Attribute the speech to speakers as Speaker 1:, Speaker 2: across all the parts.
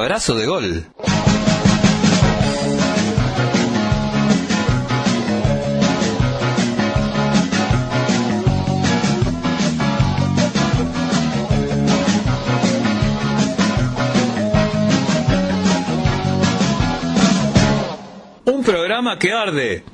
Speaker 1: abrazo de gol. Un programa que arde.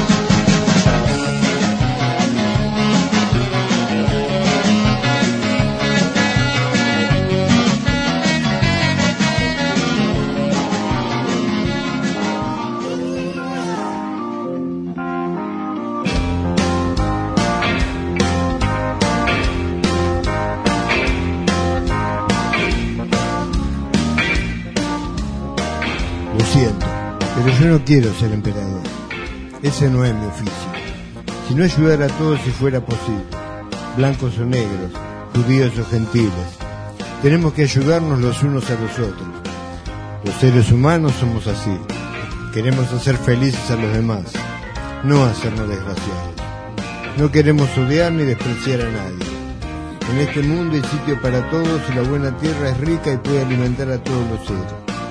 Speaker 2: Lo siento, pero yo no quiero ser emperador. Ese no es mi oficio. Si no ayudar a todos si fuera posible, blancos o negros, judíos o gentiles, tenemos que ayudarnos los unos a los otros. Los seres humanos somos así. Queremos hacer felices a los demás, no hacernos desgraciados. No queremos odiar ni despreciar a nadie. En este mundo hay sitio para todos y la buena tierra es rica y puede alimentar a todos los seres.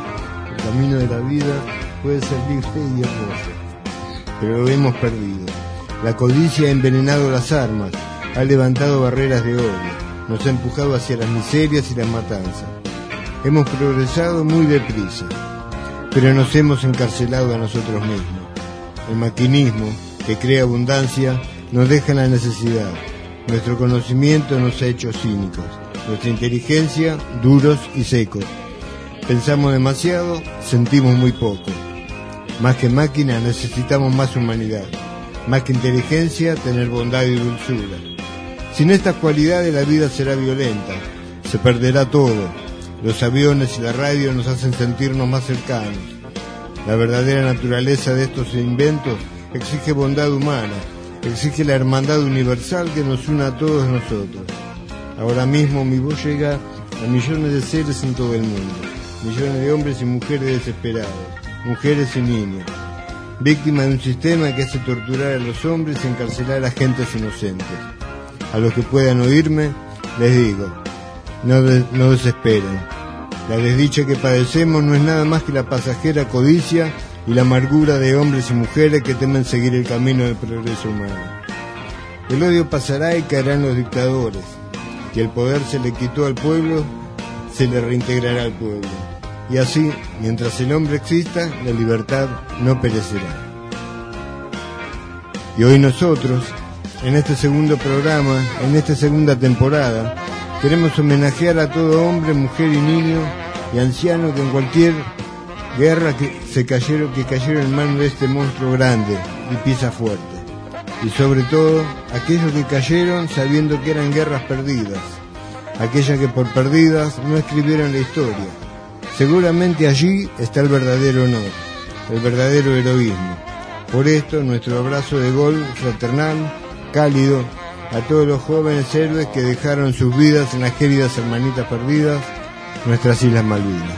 Speaker 2: El camino de la vida puede ser libre y hermoso, pero lo hemos perdido. La codicia ha envenenado las armas, ha levantado barreras de odio, nos ha empujado hacia las miserias y las matanzas. Hemos progresado muy deprisa, pero nos hemos encarcelado a nosotros mismos. El maquinismo, que crea abundancia, nos deja en la necesidad. Nuestro conocimiento nos ha hecho cínicos, nuestra inteligencia duros y secos. Pensamos demasiado, sentimos muy poco. Más que máquina necesitamos más humanidad, más que inteligencia tener bondad y dulzura. Sin estas cualidades la vida será violenta, se perderá todo. Los aviones y la radio nos hacen sentirnos más cercanos. La verdadera naturaleza de estos inventos exige bondad humana, exige la hermandad universal que nos una a todos nosotros. Ahora mismo mi voz llega a millones de seres en todo el mundo, millones de hombres y mujeres desesperados, mujeres y niños, víctimas de un sistema que hace torturar a los hombres y encarcelar a gentes inocentes. A los que puedan oírme, les digo, no desesperen. La desdicha que padecemos no es nada más que la pasajera codicia y la amargura de hombres y mujeres que temen seguir el camino del progreso humano. El odio pasará y caerán los dictadores, y el poder se le quitó al pueblo, se le reintegrará al pueblo. Y así, mientras el hombre exista, la libertad no perecerá. Y hoy nosotros, en este segundo programa, en esta segunda temporada, queremos homenajear a todo hombre, mujer y niño y anciano que en cualquier guerra que cayeron en manos de este monstruo grande y pieza fuerte. Y sobre todo, aquellos que cayeron sabiendo que eran guerras perdidas, aquellas que por perdidas no escribieron la historia. Seguramente allí está el verdadero honor, el verdadero heroísmo. Por esto, nuestro abrazo de gol fraternal, cálido, a todos los jóvenes héroes que dejaron sus vidas en las queridas hermanitas perdidas, nuestras Islas Malvinas.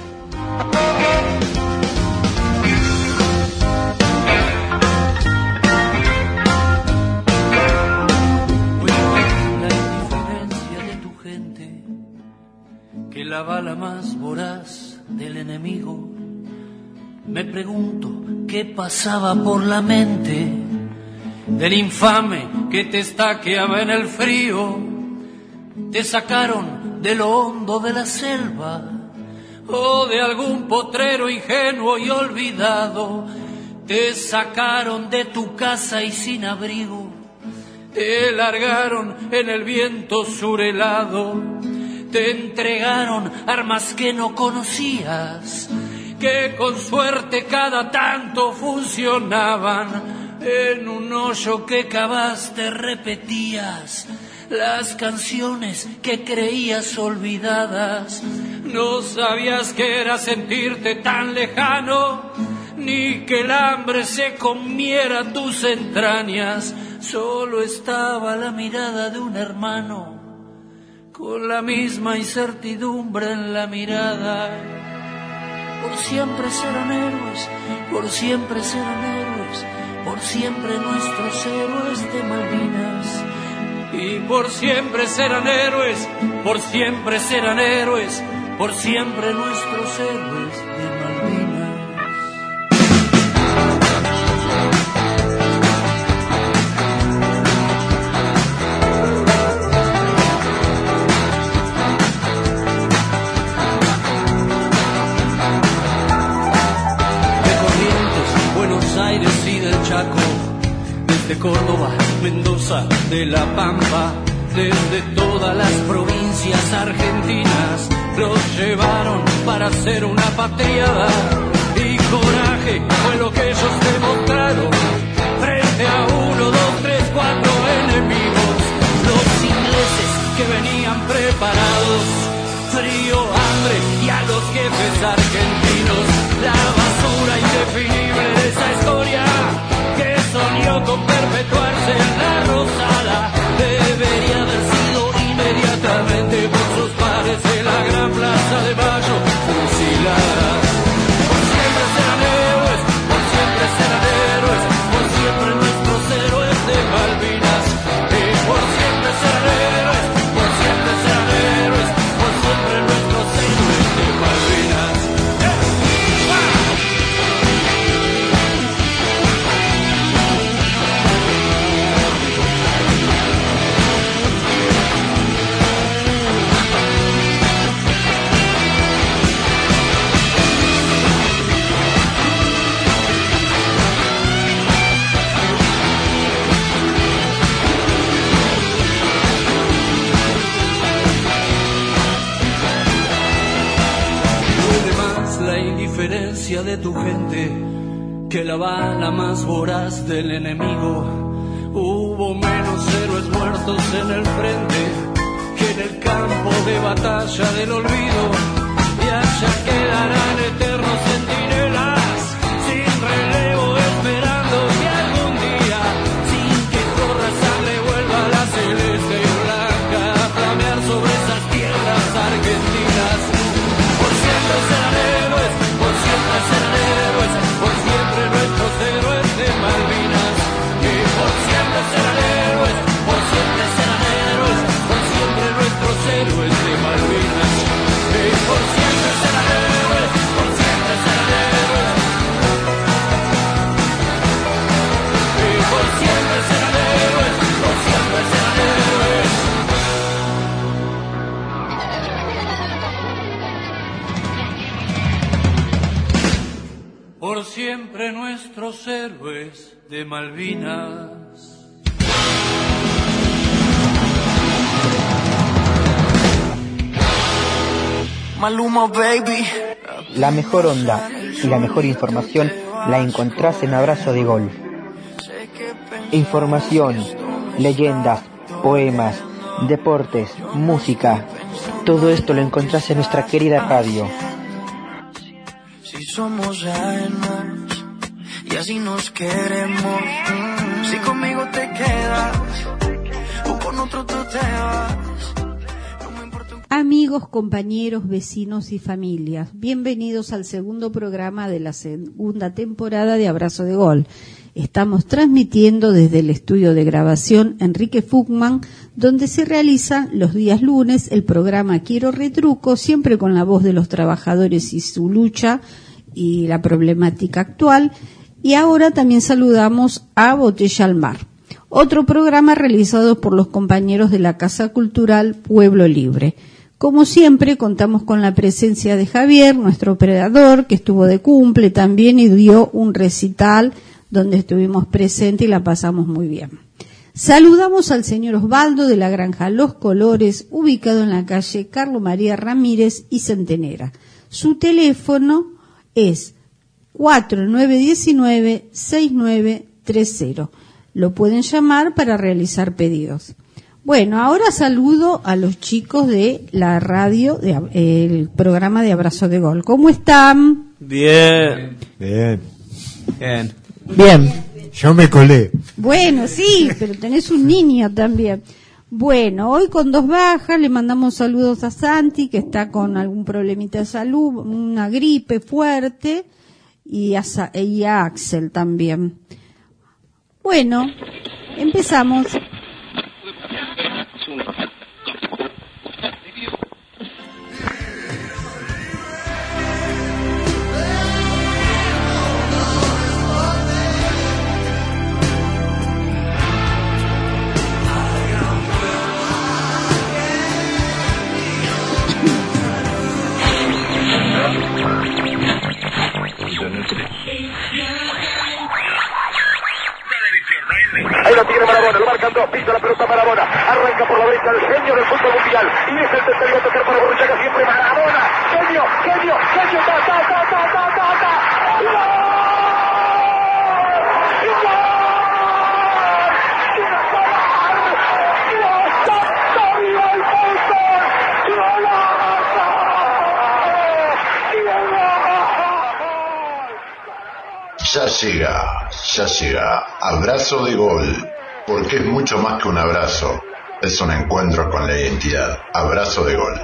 Speaker 3: La bala más voraz del enemigo. Me pregunto qué pasaba por la mente del infame que te estaqueaba en el frío. Te sacaron de lo hondo de la selva o de algún potrero ingenuo y olvidado. Te sacaron de tu casa y sin abrigo. Te largaron en el viento surhelado. Te entregaron armas que no conocías, que con suerte cada tanto funcionaban. En un hoyo que cavaste repetías las canciones que creías olvidadas. No sabías que era sentirte tan lejano, ni que el hambre se comiera tus entrañas. Solo estaba la mirada de un hermano, con la misma incertidumbre en la mirada. Por siempre serán héroes, por siempre serán héroes, por siempre nuestros héroes de Malvinas. Y por siempre serán héroes, por siempre serán héroes, por siempre nuestros héroes de Malvinas. Aires y del Chaco, desde Córdoba, Mendoza, de La Pampa, desde todas las provincias argentinas, los llevaron para hacer una patriada, y coraje fue lo que ellos demostraron frente a 1, 2, 3, 4 enemigos, los ingleses que venían preparados, frío, hambre y a los jefes argentinos, la basura indefinible de esa historia que soñó con perpetuarse en la Rosada debería haber sido inmediatamente por sus pares en la gran plaza de Mayo fusilada. Por siempre serán héroes, por siempre serán héroes, por siempre nuestros héroes de Malvinas, por siempre serán héroes, por siempre serán héroes, por siempre nuestros héroes de Malvinas. Diferencia de tu gente que la bala más voraz del enemigo. Hubo menos héroes muertos en el frente que en el campo de batalla del olvido, y allá quedarán eternos centinelas sin relevo, esperando que algún día, sin que corra sangre, vuelva la celeste y blanca a flamear sobre esas tierras argentinas. Por siempre serán héroes, por siempre serán héroes, por siempre nuestros héroes de Malvinas. Y por siempre serán héroes, por siempre serán héroes, por siempre nuestros héroes de Malvinas. Y por siempre serán héroes, por siempre serán héroes. Y por siempre serán héroes, por siempre serán héroes. Por siempre nuestros héroes de Malvinas.
Speaker 4: Maluma, baby.
Speaker 5: La mejor onda y la mejor información la encontrás en Abrazo de Gol. Información, leyendas, poemas, deportes, música. Todo esto lo encontrás en nuestra querida radio.
Speaker 4: Si somos ajenos y así nos queremos, si conmigo te quedas o con otro tú te vas, no me importa.
Speaker 6: Amigos, compañeros, vecinos y familias, bienvenidos al segundo programa de la segunda temporada de Abrazo de Gol. Estamos transmitiendo desde el estudio de grabación Enrique Fugman, donde se realiza los días lunes el programa Quiero Retruco, siempre con la voz de los trabajadores y su lucha y la problemática actual. Y ahora también saludamos a Botella al Mar, otro programa realizado por los compañeros de la Casa Cultural Pueblo Libre. Como siempre, contamos con la presencia de Javier, nuestro operador, que estuvo de cumple también y dio un recital donde estuvimos presentes y la pasamos muy bien. Saludamos al señor Osvaldo de la Granja Los Colores, ubicado en la calle Carlos María Ramírez y Centenera. Su teléfono es 4919-6930. Lo pueden llamar para realizar pedidos. Bueno, ahora saludo a los chicos de la radio, el programa de Abrazo de Gol. ¿Cómo están?
Speaker 7: Bien.
Speaker 2: Bien.
Speaker 7: Bien.
Speaker 5: Bien.
Speaker 2: Yo me colé.
Speaker 6: Bueno, sí, pero tenés un niño también. Bueno, hoy con 2 bajas le mandamos saludos a Santi, que está con algún problemita de salud, una gripe fuerte, y a Axel también. Bueno, empezamos.
Speaker 8: arranca por la derecha el genio del fútbol mundial. Y es el tercero a tocar para Borruchaga, siempre Maradona. Genio, genio, genio, ta, ta, ta, ta, ta, ta, ta.
Speaker 9: Ya llega, Abrazo de Gol, porque es mucho más que un abrazo, es un encuentro con la identidad. Abrazo de Gol.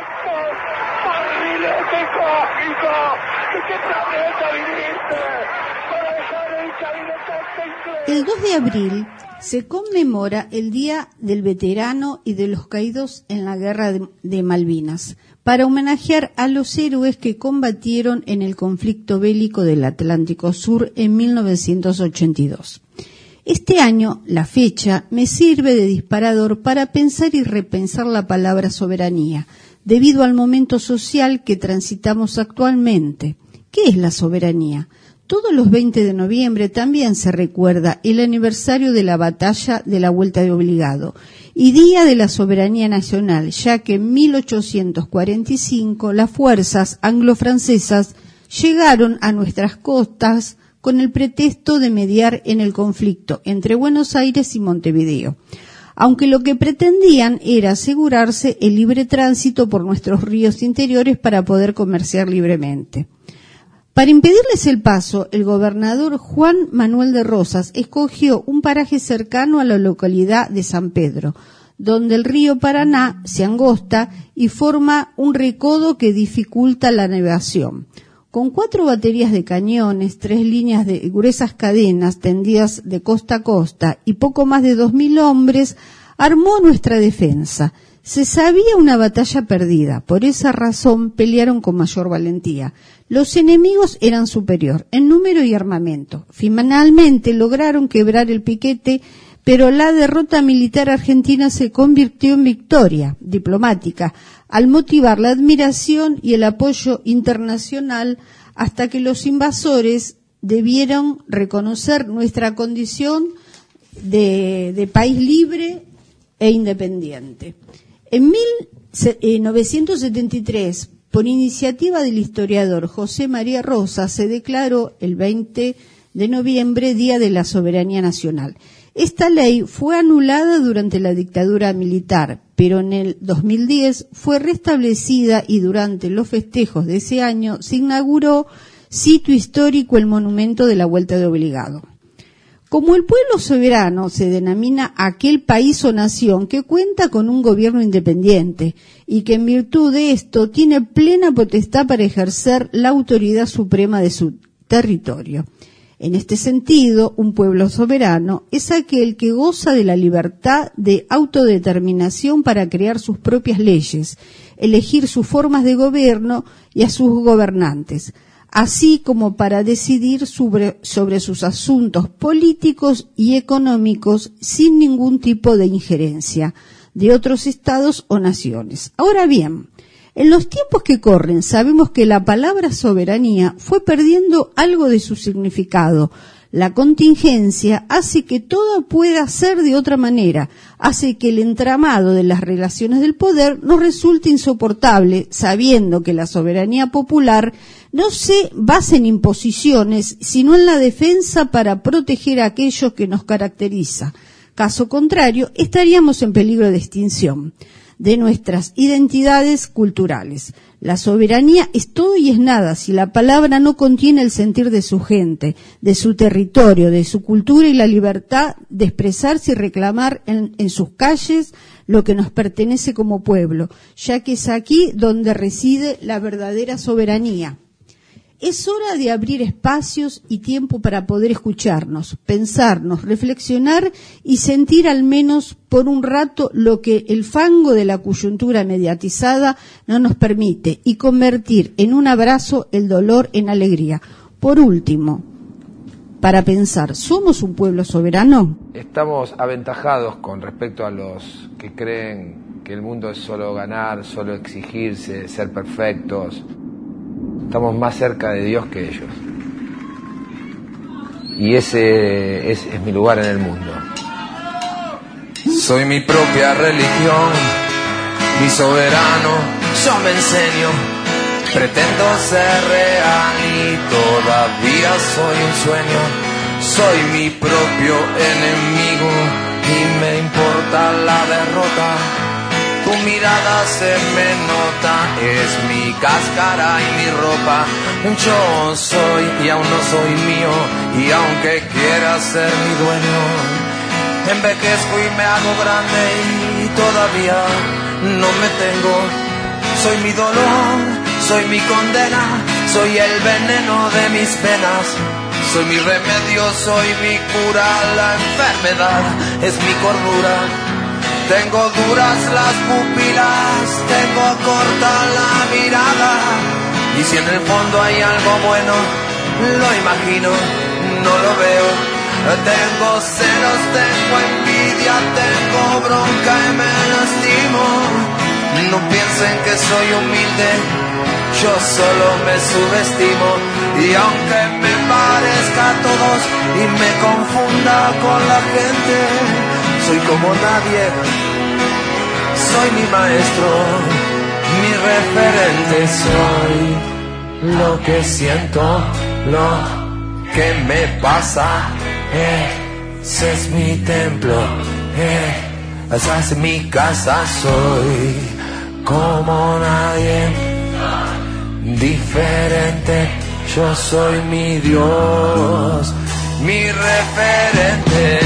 Speaker 6: El 2 de abril se conmemora el Día del Veterano y de los Caídos en la Guerra de Malvinas, para homenajear a los héroes que combatieron en el conflicto bélico del Atlántico Sur en 1982. Este año, la fecha, me sirve de disparador para pensar y repensar la palabra soberanía, debido al momento social que transitamos actualmente. ¿Qué es la soberanía? Todos los 20 de noviembre también se recuerda el aniversario de la batalla de la Vuelta de Obligado y Día de la Soberanía Nacional, ya que en 1845 las fuerzas anglo-francesas llegaron a nuestras costas con el pretexto de mediar en el conflicto entre Buenos Aires y Montevideo, aunque lo que pretendían era asegurarse el libre tránsito por nuestros ríos interiores para poder comerciar libremente. Para impedirles el paso, el gobernador Juan Manuel de Rosas escogió un paraje cercano a la localidad de San Pedro, donde el río Paraná se angosta y forma un recodo que dificulta la navegación. Con 4 baterías de cañones, 3 líneas de gruesas cadenas tendidas de costa a costa y poco más de 2.000 hombres, armó nuestra defensa. Se sabía una batalla perdida, por esa razón pelearon con mayor valentía. Los enemigos eran superior en número y armamento. Finalmente lograron quebrar el piquete, pero la derrota militar argentina se convirtió en victoria diplomática, al motivar la admiración y el apoyo internacional, hasta que los invasores debieron reconocer nuestra condición de país libre e independiente. En 1973, por iniciativa del historiador José María Rosas, se declaró el 20 de noviembre Día de la Soberanía Nacional. Esta ley fue anulada durante la dictadura militar, pero en el 2010 fue restablecida y durante los festejos de ese año se inauguró sitio histórico el monumento de la Vuelta de Obligado. Como el pueblo soberano se denomina aquel país o nación que cuenta con un gobierno independiente y que en virtud de esto tiene plena potestad para ejercer la autoridad suprema de su territorio. En este sentido, un pueblo soberano es aquel que goza de la libertad de autodeterminación para crear sus propias leyes, elegir sus formas de gobierno y a sus gobernantes, así como para decidir sobre sus asuntos políticos y económicos sin ningún tipo de injerencia de otros estados o naciones. Ahora bien, en los tiempos que corren sabemos que la palabra soberanía fue perdiendo algo de su significado. La contingencia hace que todo pueda ser de otra manera, hace que el entramado de las relaciones del poder nos resulte insoportable, sabiendo que la soberanía popular no se basa en imposiciones, sino en la defensa para proteger a aquellos que nos caracteriza. Caso contrario, estaríamos en peligro de extinción de nuestras identidades culturales. La soberanía es todo y es nada si la palabra no contiene el sentir de su gente, de su territorio, de su cultura y la libertad de expresarse y reclamar en sus calles lo que nos pertenece como pueblo, ya que es aquí donde reside la verdadera soberanía. Es hora de abrir espacios y tiempo para poder escucharnos, pensarnos, reflexionar y sentir al menos por un rato lo que el fango de la coyuntura mediatizada no nos permite y convertir en un abrazo el dolor en alegría. Por último, para pensar, ¿somos un pueblo soberano?
Speaker 10: Estamos aventajados con respecto a los que creen que el mundo es solo ganar, solo exigirse, ser perfectos. Estamos más cerca de Dios que ellos. Y ese es mi lugar en el mundo. Soy mi propia religión, mi soberano, yo me enseño. Pretendo ser real y todavía soy un sueño. Soy mi propio enemigo y me importa la derrota. Tu mirada se me nota, es mi cáscara y mi ropa. Yo soy y aún no soy mío, y aunque quiera ser mi dueño, envejezco y me hago grande y todavía no me tengo. Soy mi dolor, soy mi condena, soy el veneno de mis penas. Soy mi remedio, soy mi cura, la enfermedad es mi cordura. Tengo duras las pupilas, tengo corta la mirada. Y si en el fondo hay algo bueno, lo imagino, no lo veo. Tengo celos, tengo envidia, tengo bronca y me lastimo. No piensen que soy humilde, yo solo me subestimo. Y aunque me parezca a todos y me confunda con la gente, soy como nadie, soy mi maestro, mi referente. Soy lo que siento, lo que me pasa. Ese es mi templo, esa es mi casa. Soy como nadie, diferente. Yo soy mi Dios, mi referente.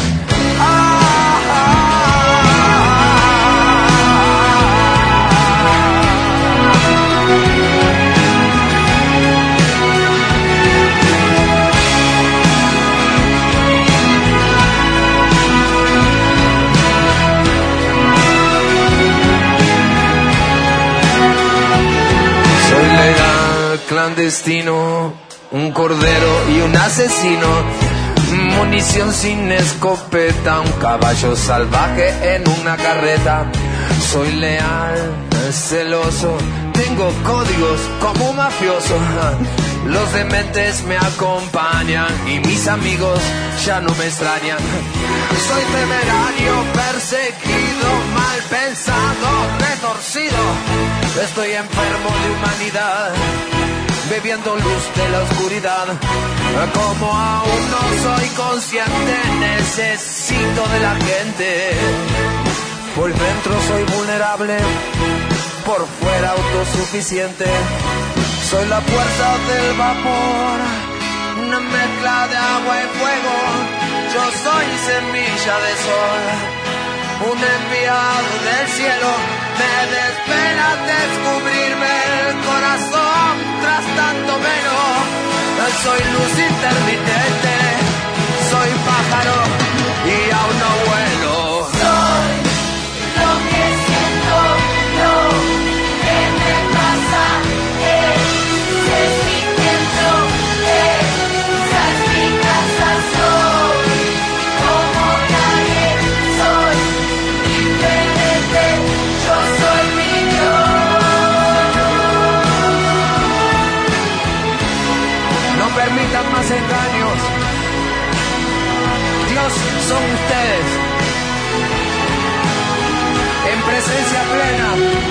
Speaker 10: Soy legal, clandestino, un cordero y un asesino. Munición sin escopeta, un caballo salvaje en una carreta. Soy leal, celoso, tengo códigos como un mafioso. Los dementes me acompañan y mis amigos ya no me extrañan. Soy temerario, perseguido, mal pensado, retorcido. Estoy enfermo de humanidad, bebiendo luz de la oscuridad. Como aún no soy consciente, necesito de la gente. Por dentro soy vulnerable, por fuera autosuficiente. Soy la fuerza del vapor, una mezcla de agua y fuego. Yo soy semilla de sol, un enviado del cielo. Me desespera descubrirme el corazón tras tanto velo. Soy luz intermitente, soy pájaro y aún no vuelo.
Speaker 4: Soy lo que siento, lo que me pasa. Ese es mi templo, esa es mi casa. Soy como nadie, soy diferente. Yo soy mi Dios.
Speaker 10: No permitan más engaños. Dios son ustedes, en presencia plena.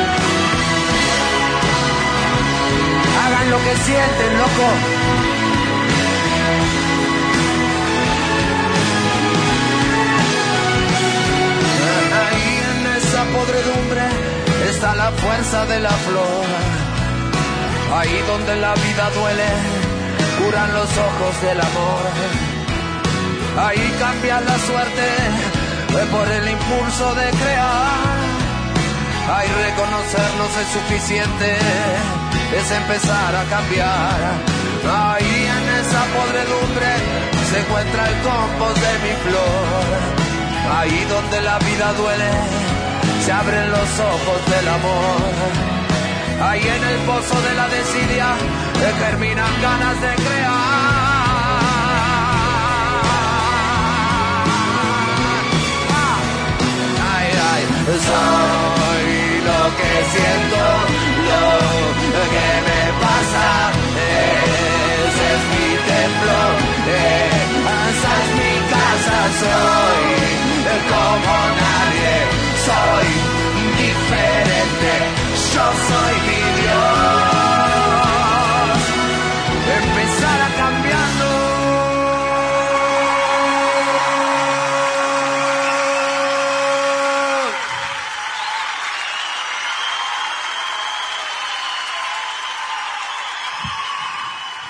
Speaker 10: Hagan lo que sienten, loco. Ahí en esa podredumbre está la fuerza de la flor. Ahí donde la vida duele, curan los ojos del amor. Ahí cambia la suerte por el impulso de crear. Ahí reconocernos es suficiente, es empezar a cambiar. Ahí en esa podredumbre se encuentra el compost de mi flor. Ahí donde la vida duele, se abren los ojos del amor. Ahí en el pozo de la desidia germinan ganas de crear. Soy lo que siento, lo que me pasa. Ese es mi templo, esa es mi casa. Soy como nadie.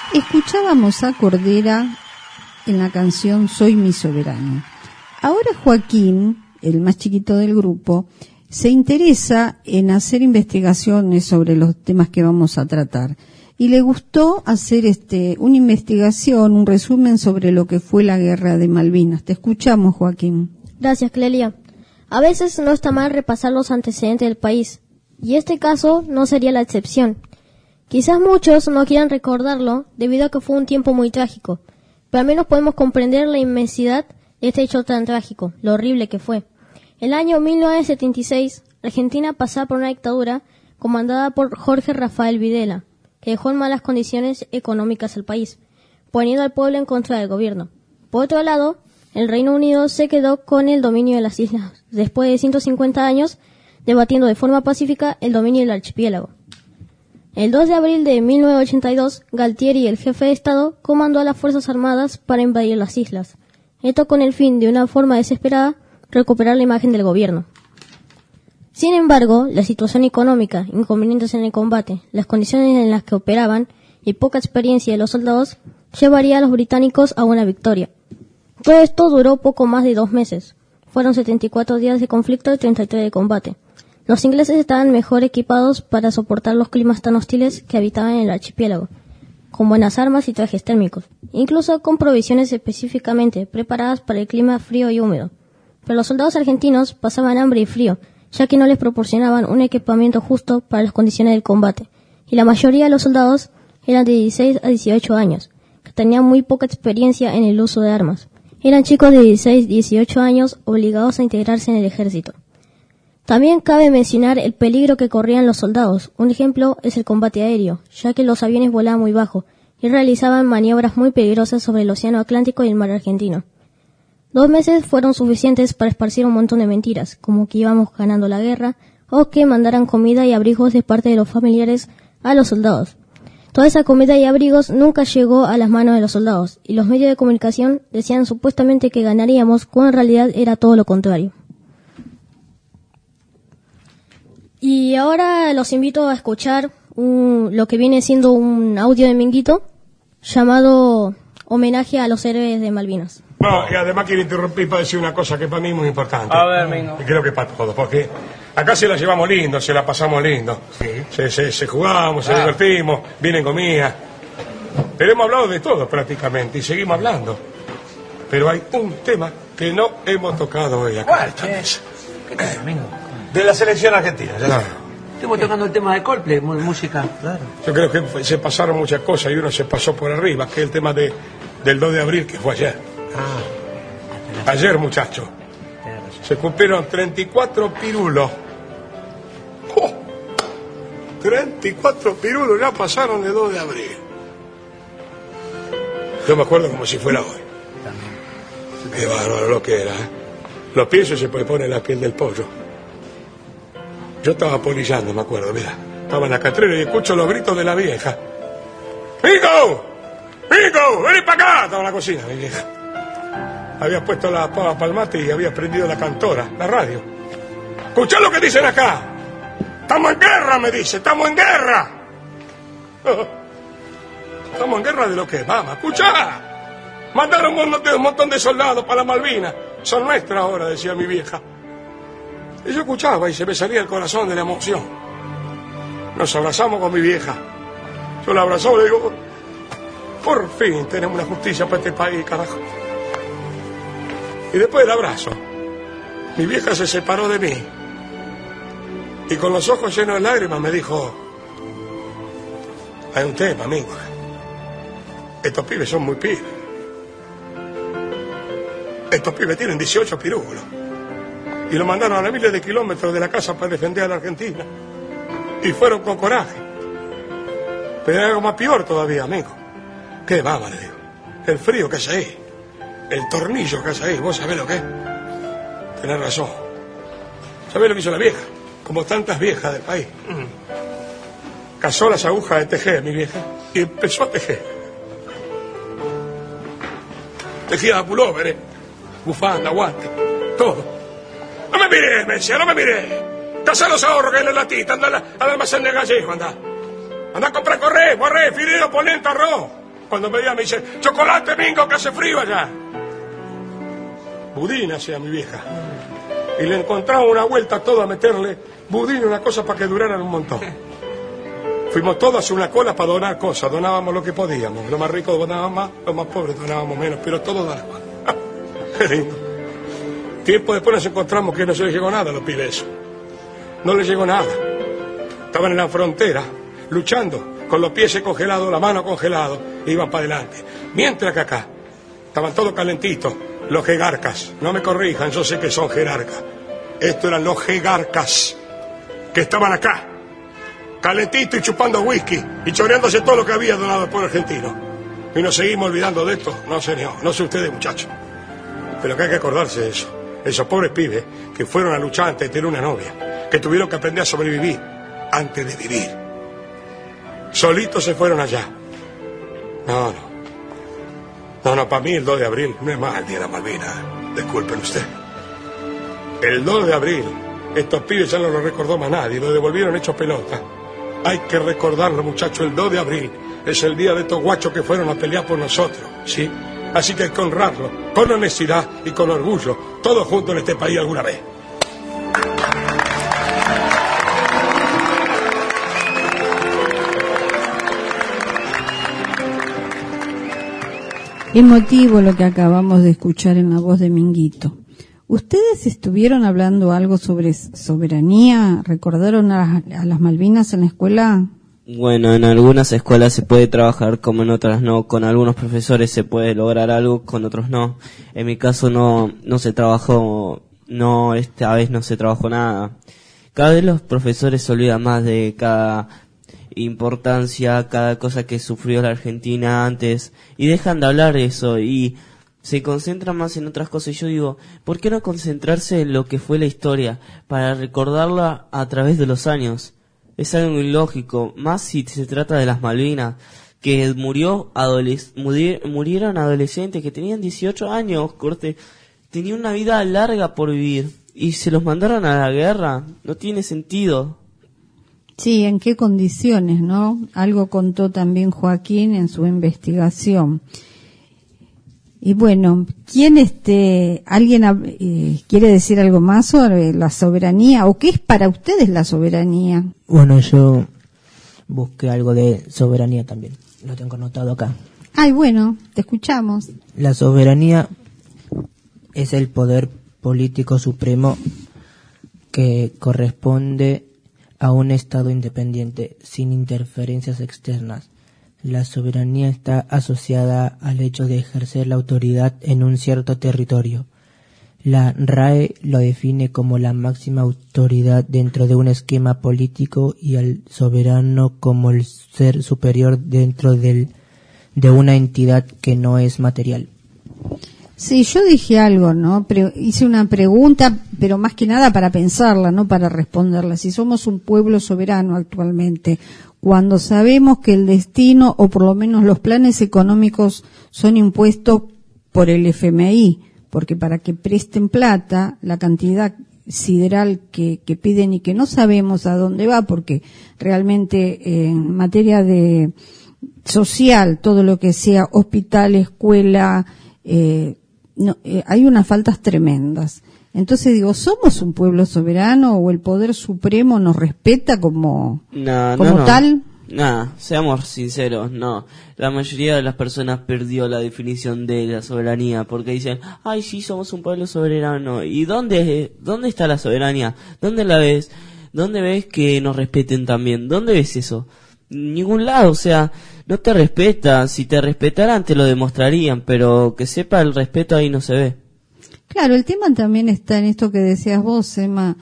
Speaker 6: Escuchábamos a Cordera en la canción Soy mi soberano. Ahora Joaquín, el más chiquito del grupo, se interesa en hacer investigaciones sobre los temas que vamos a tratar. Y le gustó hacer una investigación, un resumen sobre lo que fue la Guerra de Malvinas. Te escuchamos, Joaquín.
Speaker 11: Gracias, Clelia. A veces no está mal repasar los antecedentes del país, y este caso no sería la excepción. Quizás muchos no quieran recordarlo debido a que fue un tiempo muy trágico, pero al menos podemos comprender la inmensidad de este hecho tan trágico, lo horrible que fue. El año 1976, Argentina pasaba por una dictadura comandada por Jorge Rafael Videla, que dejó en malas condiciones económicas al país, poniendo al pueblo en contra del gobierno. Por otro lado, el Reino Unido se quedó con el dominio de las islas, después de 150 años debatiendo de forma pacífica el dominio del archipiélago. El 2 de abril de 1982, Galtieri, el jefe de Estado, comandó a las Fuerzas Armadas para invadir las islas. Esto con el fin, de una forma desesperada, recuperar la imagen del gobierno. Sin embargo, la situación económica, inconvenientes en el combate, las condiciones en las que operaban y poca experiencia de los soldados llevaría a los británicos a una victoria. Todo esto duró poco más de 2 meses. Fueron 74 días de conflicto y 33 de combate. Los ingleses estaban mejor equipados para soportar los climas tan hostiles que habitaban en el archipiélago, con buenas armas y trajes térmicos, incluso con provisiones específicamente preparadas para el clima frío y húmedo. Pero los soldados argentinos pasaban hambre y frío, ya que no les proporcionaban un equipamiento justo para las condiciones del combate, y la mayoría de los soldados eran de 16 a 18 años, que tenían muy poca experiencia en el uso de armas. Eran chicos de 16 a 18 años obligados a integrarse en el ejército. También cabe mencionar el peligro que corrían los soldados. Un ejemplo es el combate aéreo, ya que los aviones volaban muy bajo y realizaban maniobras muy peligrosas sobre el Océano Atlántico y el mar Argentino. 2 meses fueron suficientes para esparcir un montón de mentiras, como que íbamos ganando la guerra, o que mandaran comida y abrigos de parte de los familiares a los soldados. Toda esa comida y abrigos nunca llegó a las manos de los soldados, y los medios de comunicación decían supuestamente que ganaríamos, cuando en realidad era todo lo contrario. Y ahora los invito a escuchar lo que viene siendo un audio de Minguito llamado Homenaje a los héroes de Malvinas.
Speaker 12: No, y además quiero interrumpir para decir una cosa que para mí es muy importante.
Speaker 7: A ver, Mingo.
Speaker 12: Y creo que para todos, porque acá se la llevamos lindo, se la pasamos lindo. Sí. Se jugamos, se divertimos, vienen comida. Pero hemos hablado de todo prácticamente y seguimos hablando. Pero hay un tema que no hemos tocado hoy acá en esta mesa.
Speaker 7: ¿Qué tema, Mingo?
Speaker 12: De la selección argentina, ya sabes.
Speaker 7: Estamos tocando el tema de Coldplay, música, claro.
Speaker 12: Yo creo que se pasaron muchas cosas y uno se pasó por arriba, que es el tema del 2 de abril, que fue ayer. Ayer, muchachos. Se cumplieron 34 pirulos. ¡Oh! 34 pirulos ya pasaron de 2 de abril. Yo me acuerdo como si fuera hoy. Qué bárbaro lo que era, ¿eh? Lo pienso y se me pone la piel del pollo. Yo estaba polillando, me acuerdo, mira. Estaba en la catrera y escucho los gritos de la vieja. ¡Mico! ¡Mico! ¡Vení para acá! Estaba en la cocina, mi vieja. Había puesto la pava para el mate y había prendido la cantora, la radio. ¡Escuchá lo que dicen acá! ¡Estamos en guerra!, me dice. ¡Estamos en guerra! ¿Estamos en guerra de lo que? Vamos, escuchá. Mandaron un montón de soldados para las Malvinas. Son nuestras ahora, decía mi vieja. Y yo escuchaba y se me salía el corazón de la emoción. Nos abrazamos con mi vieja. Yo la abrazaba y le digo, por fin tenemos una justicia para este país, carajo. Y después del abrazo, mi vieja se separó de mí. Y con los ojos llenos de lágrimas me dijo, hay un tema, amigo. Estos pibes son muy pibes. Estos pibes tienen 18 pirulos. Y lo mandaron a miles de kilómetros de la casa para defender a la Argentina. Y fueron con coraje. Pero hay algo más peor todavía, amigo. ¿Qué va, le digo? El frío que hace ahí. El tornillo que hace ahí. ¿Vos sabés lo que es? Tenés razón. ¿Sabés lo que hizo la vieja? Como tantas viejas del país. Cazó las agujas de tejer, mi vieja. Y empezó a tejer. Tejía pulóveres, bufanda, guante, todo. No me miré, me decía, no me miré. Cazá los ahorros que hay en la latita, anda al almacén de Gallego, anda. Anda a comprar correo, fideo, polenta, arroz. Cuando me veía me dice, chocolate, Mingo, que hace frío allá. Budín hacía mi vieja. Y le encontraba una vuelta a todo a meterle budín, una cosa para que duraran un montón. Fuimos todos a una cola para donar cosas, donábamos lo que podíamos. Los más ricos donaban más, los más pobres donábamos menos, pero todos donaban. Qué lindo. Tiempo después nos encontramos que no se les llegó nada a los pibes. No les llegó nada. Estaban en la frontera, luchando, con los pies congelados, la mano congelada, e iban para adelante. Mientras que acá, estaban todos calentitos, los jerarcas. No me corrijan, yo sé que son jerarcas. Estos eran los jerarcas, que estaban acá, calentitos y chupando whisky, y choreándose todo lo que había donado el pueblo argentino. Y nos seguimos olvidando de esto. No, señor, no sé ustedes, muchachos. Pero que hay que acordarse de eso. Esos pobres pibes que fueron a luchar antes de tener una novia, que tuvieron que aprender a sobrevivir antes de vivir. Solitos se fueron allá. No, para mí el 2 de abril no es más el día de la Malvinas. Disculpen usted. El 2 de abril, estos pibes ya no lo recordó más nadie, lo devolvieron hechos pelota. Hay que recordarlo, muchachos, el 2 de abril es el día de estos guachos que fueron a pelear por nosotros, ¿sí? Así que hay que honrarlo, con honestidad y con orgullo, todos juntos en este país alguna vez.
Speaker 6: Emotivo lo que acabamos de escuchar en la voz de Minguito. ¿Ustedes estuvieron hablando algo sobre soberanía? ¿Recordaron a las Malvinas en la escuela?
Speaker 13: Bueno, en algunas escuelas se puede trabajar como en otras no. Con algunos profesores se puede lograr algo, con otros no. En mi caso no se trabajó, esta vez no se trabajó nada. Cada vez los profesores se olvidan más de cada importancia, cada cosa que sufrió la Argentina antes, y dejan de hablar de eso y se concentran más en otras cosas. Y yo digo, ¿por qué no concentrarse en lo que fue la historia para recordarla a través de los años? Es algo ilógico, más si se trata de las Malvinas, que murieron adolescentes que tenían 18 años, tenían una vida larga por vivir y se los mandaron a la guerra. No tiene sentido.
Speaker 6: Sí, ¿en qué condiciones, no? Algo contó también Joaquín en su investigación. Y bueno, ¿alguien quiere decir algo más sobre la soberanía? ¿O qué es para ustedes la soberanía?
Speaker 5: Bueno, yo busqué algo de soberanía también. Lo tengo anotado acá.
Speaker 6: Ay, bueno, te escuchamos.
Speaker 5: La soberanía es el poder político supremo que corresponde a un Estado independiente, sin interferencias externas. La soberanía está asociada al hecho de ejercer la autoridad en un cierto territorio. La RAE lo define como la máxima autoridad dentro de un esquema político y al soberano como el ser superior dentro de una entidad que no es material.
Speaker 6: Sí, yo dije algo, ¿no? Hice una pregunta, pero más que nada para pensarla, no para responderla. Si somos un pueblo soberano actualmente, cuando sabemos que el destino, o por lo menos los planes económicos, son impuestos por el FMI, porque para que presten plata, la cantidad sideral que piden y que no sabemos a dónde va, porque realmente en materia de social, todo lo que sea hospital, escuela, hay unas faltas tremendas. Entonces digo, ¿somos un pueblo soberano o el poder supremo nos respeta como tal?
Speaker 13: No, seamos sinceros, no. La mayoría de las personas perdió la definición de la soberanía porque dicen, ay, sí, somos un pueblo soberano. ¿Y dónde está la soberanía? ¿Dónde la ves? ¿Dónde ves que nos respeten también? ¿Dónde ves eso? Ningún lado, o sea, no te respeta. Si te respetaran te lo demostrarían, pero que sepa el respeto ahí no se ve.
Speaker 6: Claro, el tema también está en esto que decías vos, Emma,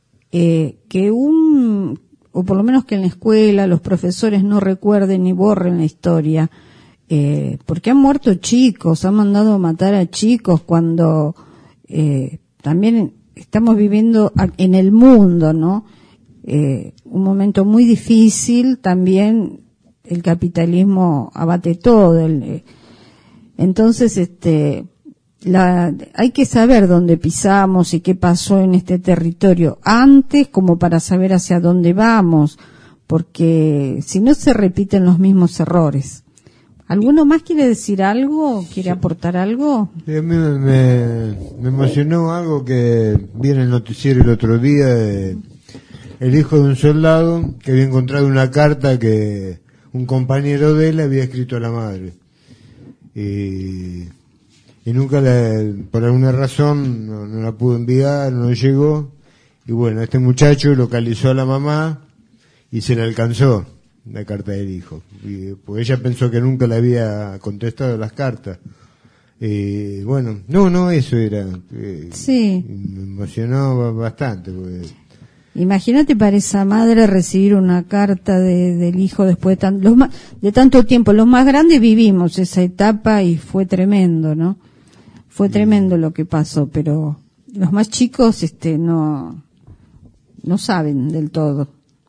Speaker 6: o por lo menos que en la escuela los profesores no recuerden ni borren la historia, porque han muerto chicos, han mandado a matar a chicos cuando también estamos viviendo en el mundo, ¿no? Un momento muy difícil, también el capitalismo abate todo, entonces hay que saber dónde pisamos y qué pasó en este territorio antes, como para saber hacia dónde vamos, porque si no se repiten los mismos errores. ¿Alguno más quiere decir algo? ¿Quiere aportar algo?
Speaker 2: Sí, a mí me emocionó algo que vi en el noticiero el otro día, el hijo de un soldado que había encontrado una carta que un compañero de él había escrito a la madre. Y nunca, por alguna razón, no la pudo enviar, no llegó. Y bueno, este muchacho localizó a la mamá y se le alcanzó la carta del hijo. Pues ella pensó que nunca le había contestado las cartas. Bueno, no, eso era.
Speaker 6: Sí.
Speaker 2: Me emocionó bastante. Porque...
Speaker 6: Imagínate para esa madre recibir una carta del hijo después de tanto tiempo. Los más grandes vivimos esa etapa y fue tremendo, ¿no? Fue tremendo lo que pasó, pero los más chicos no saben del todo.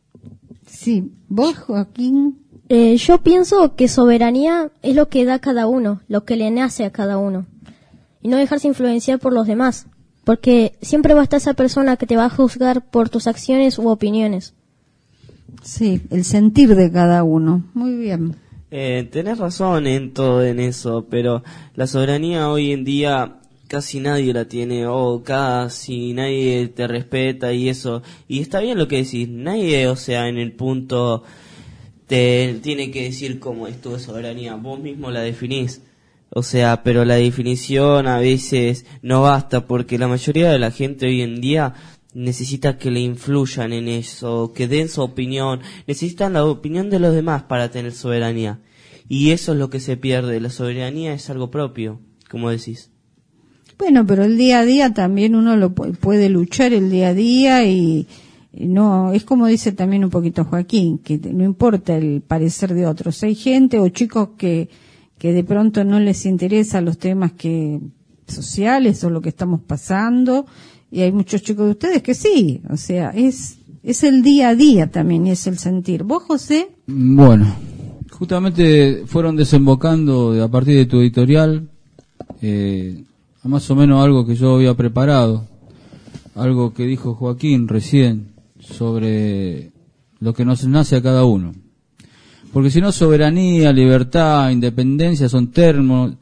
Speaker 6: Sí, vos, Joaquín.
Speaker 11: Yo pienso que soberanía es lo que da cada uno, lo que le nace a cada uno. Y no dejarse influenciar por los demás, porque siempre va a estar esa persona que te va a juzgar por tus acciones u opiniones.
Speaker 6: Sí, el sentir de cada uno. Muy bien.
Speaker 13: Tenés razón en todo en eso, pero la soberanía hoy en día casi nadie la tiene, o casi nadie te respeta y eso. Y está bien lo que decís, nadie, o sea, en el punto te tiene que decir cómo es tu soberanía, vos mismo la definís. O sea, pero la definición a veces no basta, porque la mayoría de la gente hoy en día necesita que le influyan en eso, que den su opinión, necesitan la opinión de los demás para tener soberanía. Y eso es lo que se pierde, la soberanía es algo propio, como decís.
Speaker 6: Bueno, pero el día a día también uno lo puede luchar el día a día y no, es como dice también un poquito Joaquín, que no importa el parecer de otros. Hay gente o chicos que de pronto no les interesan los temas sociales o lo que estamos pasando, y hay muchos chicos de ustedes que sí, o sea, es el día a día también, y es el sentir. ¿Vos, José?
Speaker 14: Bueno, justamente fueron desembocando a partir de tu editorial, más o menos algo que yo había preparado, algo que dijo Joaquín recién sobre lo que nos nace a cada uno. Porque si no, soberanía, libertad, independencia son términos,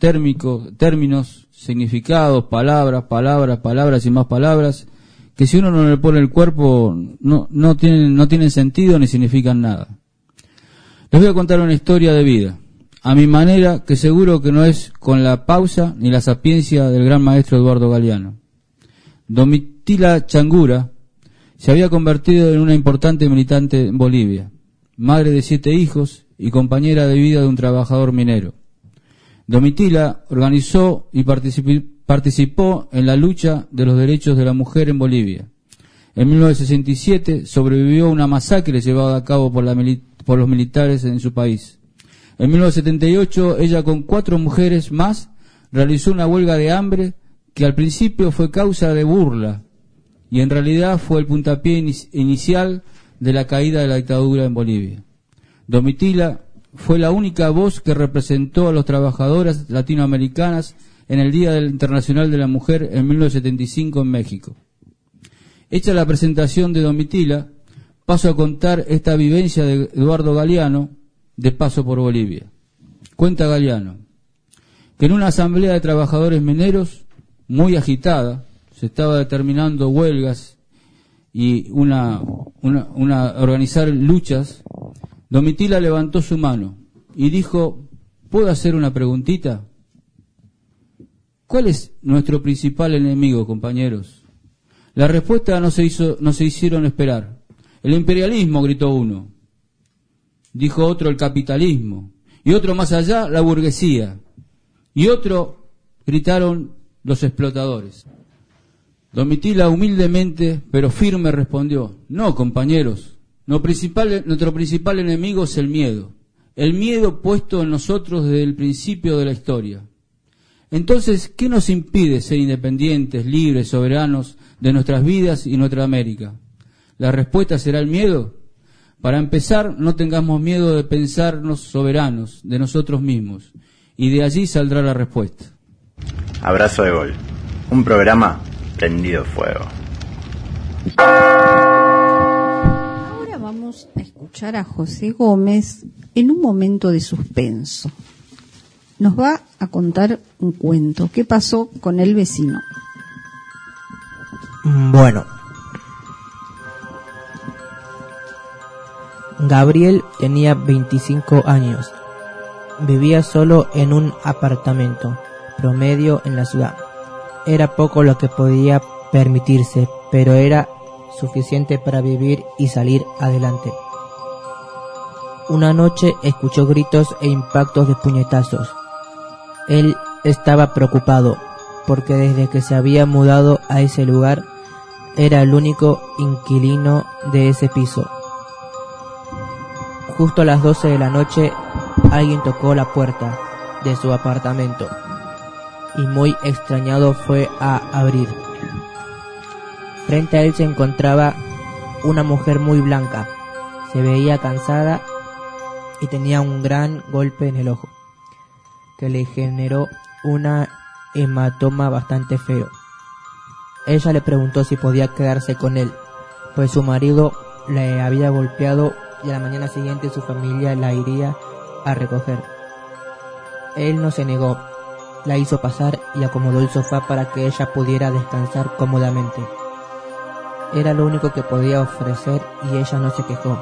Speaker 14: significados, palabras y más palabras, que si uno no le pone el cuerpo no tienen sentido ni significan nada. Les voy a contar una historia de vida, a mi manera, que seguro que no es con la pausa ni la sapiencia del gran maestro Eduardo Galeano. Domitila Changura se había convertido en una importante militante en Bolivia, madre de 7 hijos y compañera de vida de un trabajador minero. Domitila organizó y participó en la lucha de los derechos de la mujer en Bolivia. En 1967 sobrevivió a una masacre llevada a cabo por los militares en su país. En 1978 ella con 4 mujeres más realizó una huelga de hambre que al principio fue causa de burla y en realidad fue el puntapié inicial de la caída de la dictadura en Bolivia. Domitila fue la única voz que representó a las trabajadoras latinoamericanas en el Día Internacional de la Mujer en 1975 en México. Hecha la presentación de Domitila, paso a contar esta vivencia de Eduardo Galeano de paso por Bolivia. Cuenta Galeano que en una asamblea de trabajadores mineros muy agitada, se estaba determinando huelgas y organizar luchas, Domitila levantó su mano y dijo: ¿puedo hacer una preguntita? ¿Cuál es nuestro principal enemigo, compañeros? La respuesta no se hicieron esperar. El imperialismo, gritó uno. Dijo otro, el capitalismo. Y otro más allá, la burguesía. Y otro, gritaron, los explotadores. Domitila humildemente, pero firme, respondió: no, compañeros, nuestro principal enemigo es el miedo puesto en nosotros desde el principio de la historia. Entonces, ¿qué nos impide ser independientes, libres, soberanos de nuestras vidas y nuestra América? ¿La respuesta será el miedo? Para empezar, no tengamos miedo de pensarnos soberanos de nosotros mismos, y de allí saldrá la respuesta.
Speaker 15: Abrazo de Gol, un programa prendido fuego.
Speaker 6: Ahora vamos a escuchar a José Gómez en un momento de suspenso. nos va a contar un cuento. ¿Qué pasó con el vecino?
Speaker 5: Bueno, Gabriel tenía 25 años. Vivía solo en un apartamento promedio en la ciudad. Era poco lo que podía permitirse, pero era suficiente para vivir y salir adelante. Una noche escuchó gritos e impactos de puñetazos. Él estaba preocupado, porque desde que se había mudado a ese lugar, era el único inquilino de ese piso. Justo a las 12 de la noche, alguien tocó la puerta de su apartamento, y muy extrañado fue a abrir. Frente a él se encontraba una mujer muy blanca. Se veía cansada y tenía un gran golpe en el ojo, que le generó una hematoma bastante feo. Ella le preguntó si podía quedarse con él, pues su marido le había golpeado y a la mañana siguiente su familia la iría a recoger. Él no se negó, la hizo pasar y acomodó el sofá para que ella pudiera descansar cómodamente. Era lo único que podía ofrecer y ella no se quejó.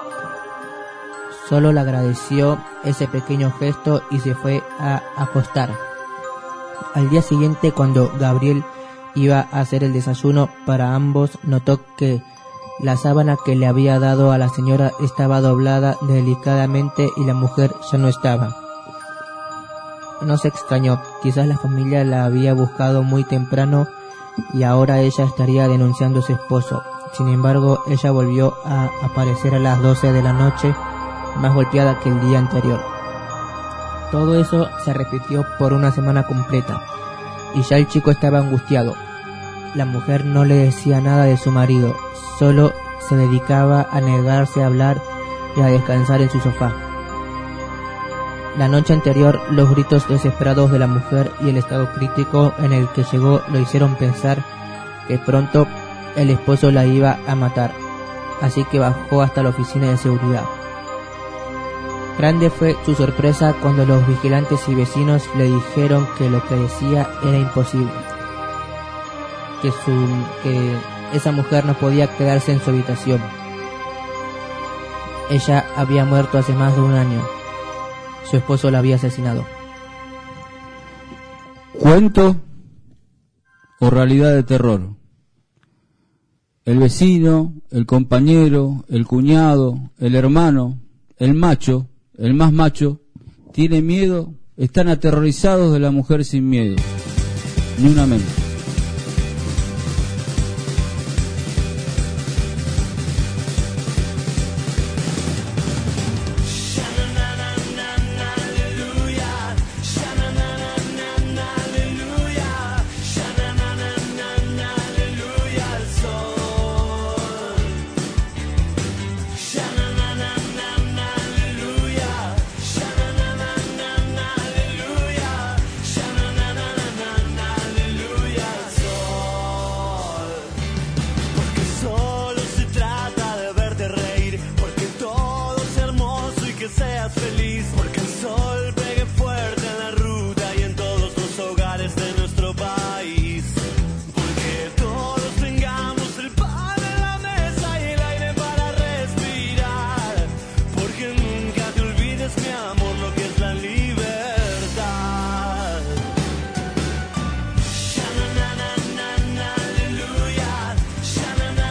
Speaker 5: Solo le agradeció ese pequeño gesto y se fue a acostar. Al día siguiente, cuando Gabriel iba a hacer el desayuno para ambos, notó que la sábana que le había dado a la señora estaba doblada delicadamente y la mujer ya no estaba. No se extrañó, quizás la familia la había buscado muy temprano y ahora ella estaría denunciando a su esposo. Sin embargo, ella volvió a aparecer a las 12 de la noche, más golpeada que el día anterior. Todo eso se repitió por una semana completa, y ya el chico estaba angustiado. La mujer no le decía nada de su marido, solo se dedicaba a negarse a hablar y a descansar en su sofá. La noche anterior, los gritos desesperados de la mujer y el estado crítico en el que llegó lo hicieron pensar que pronto el esposo la iba a matar, así que bajó hasta la oficina de seguridad. Grande fue su sorpresa cuando los vigilantes y vecinos le dijeron que lo que decía era imposible, que esa mujer no podía quedarse en su habitación. Ella había muerto hace más de un año. Su esposo la había asesinado.
Speaker 14: ¿Cuento o realidad de terror? El vecino, el compañero, el cuñado, el hermano, el macho, el más macho, tiene miedo, están aterrorizados de la mujer sin miedo. Ni una menos.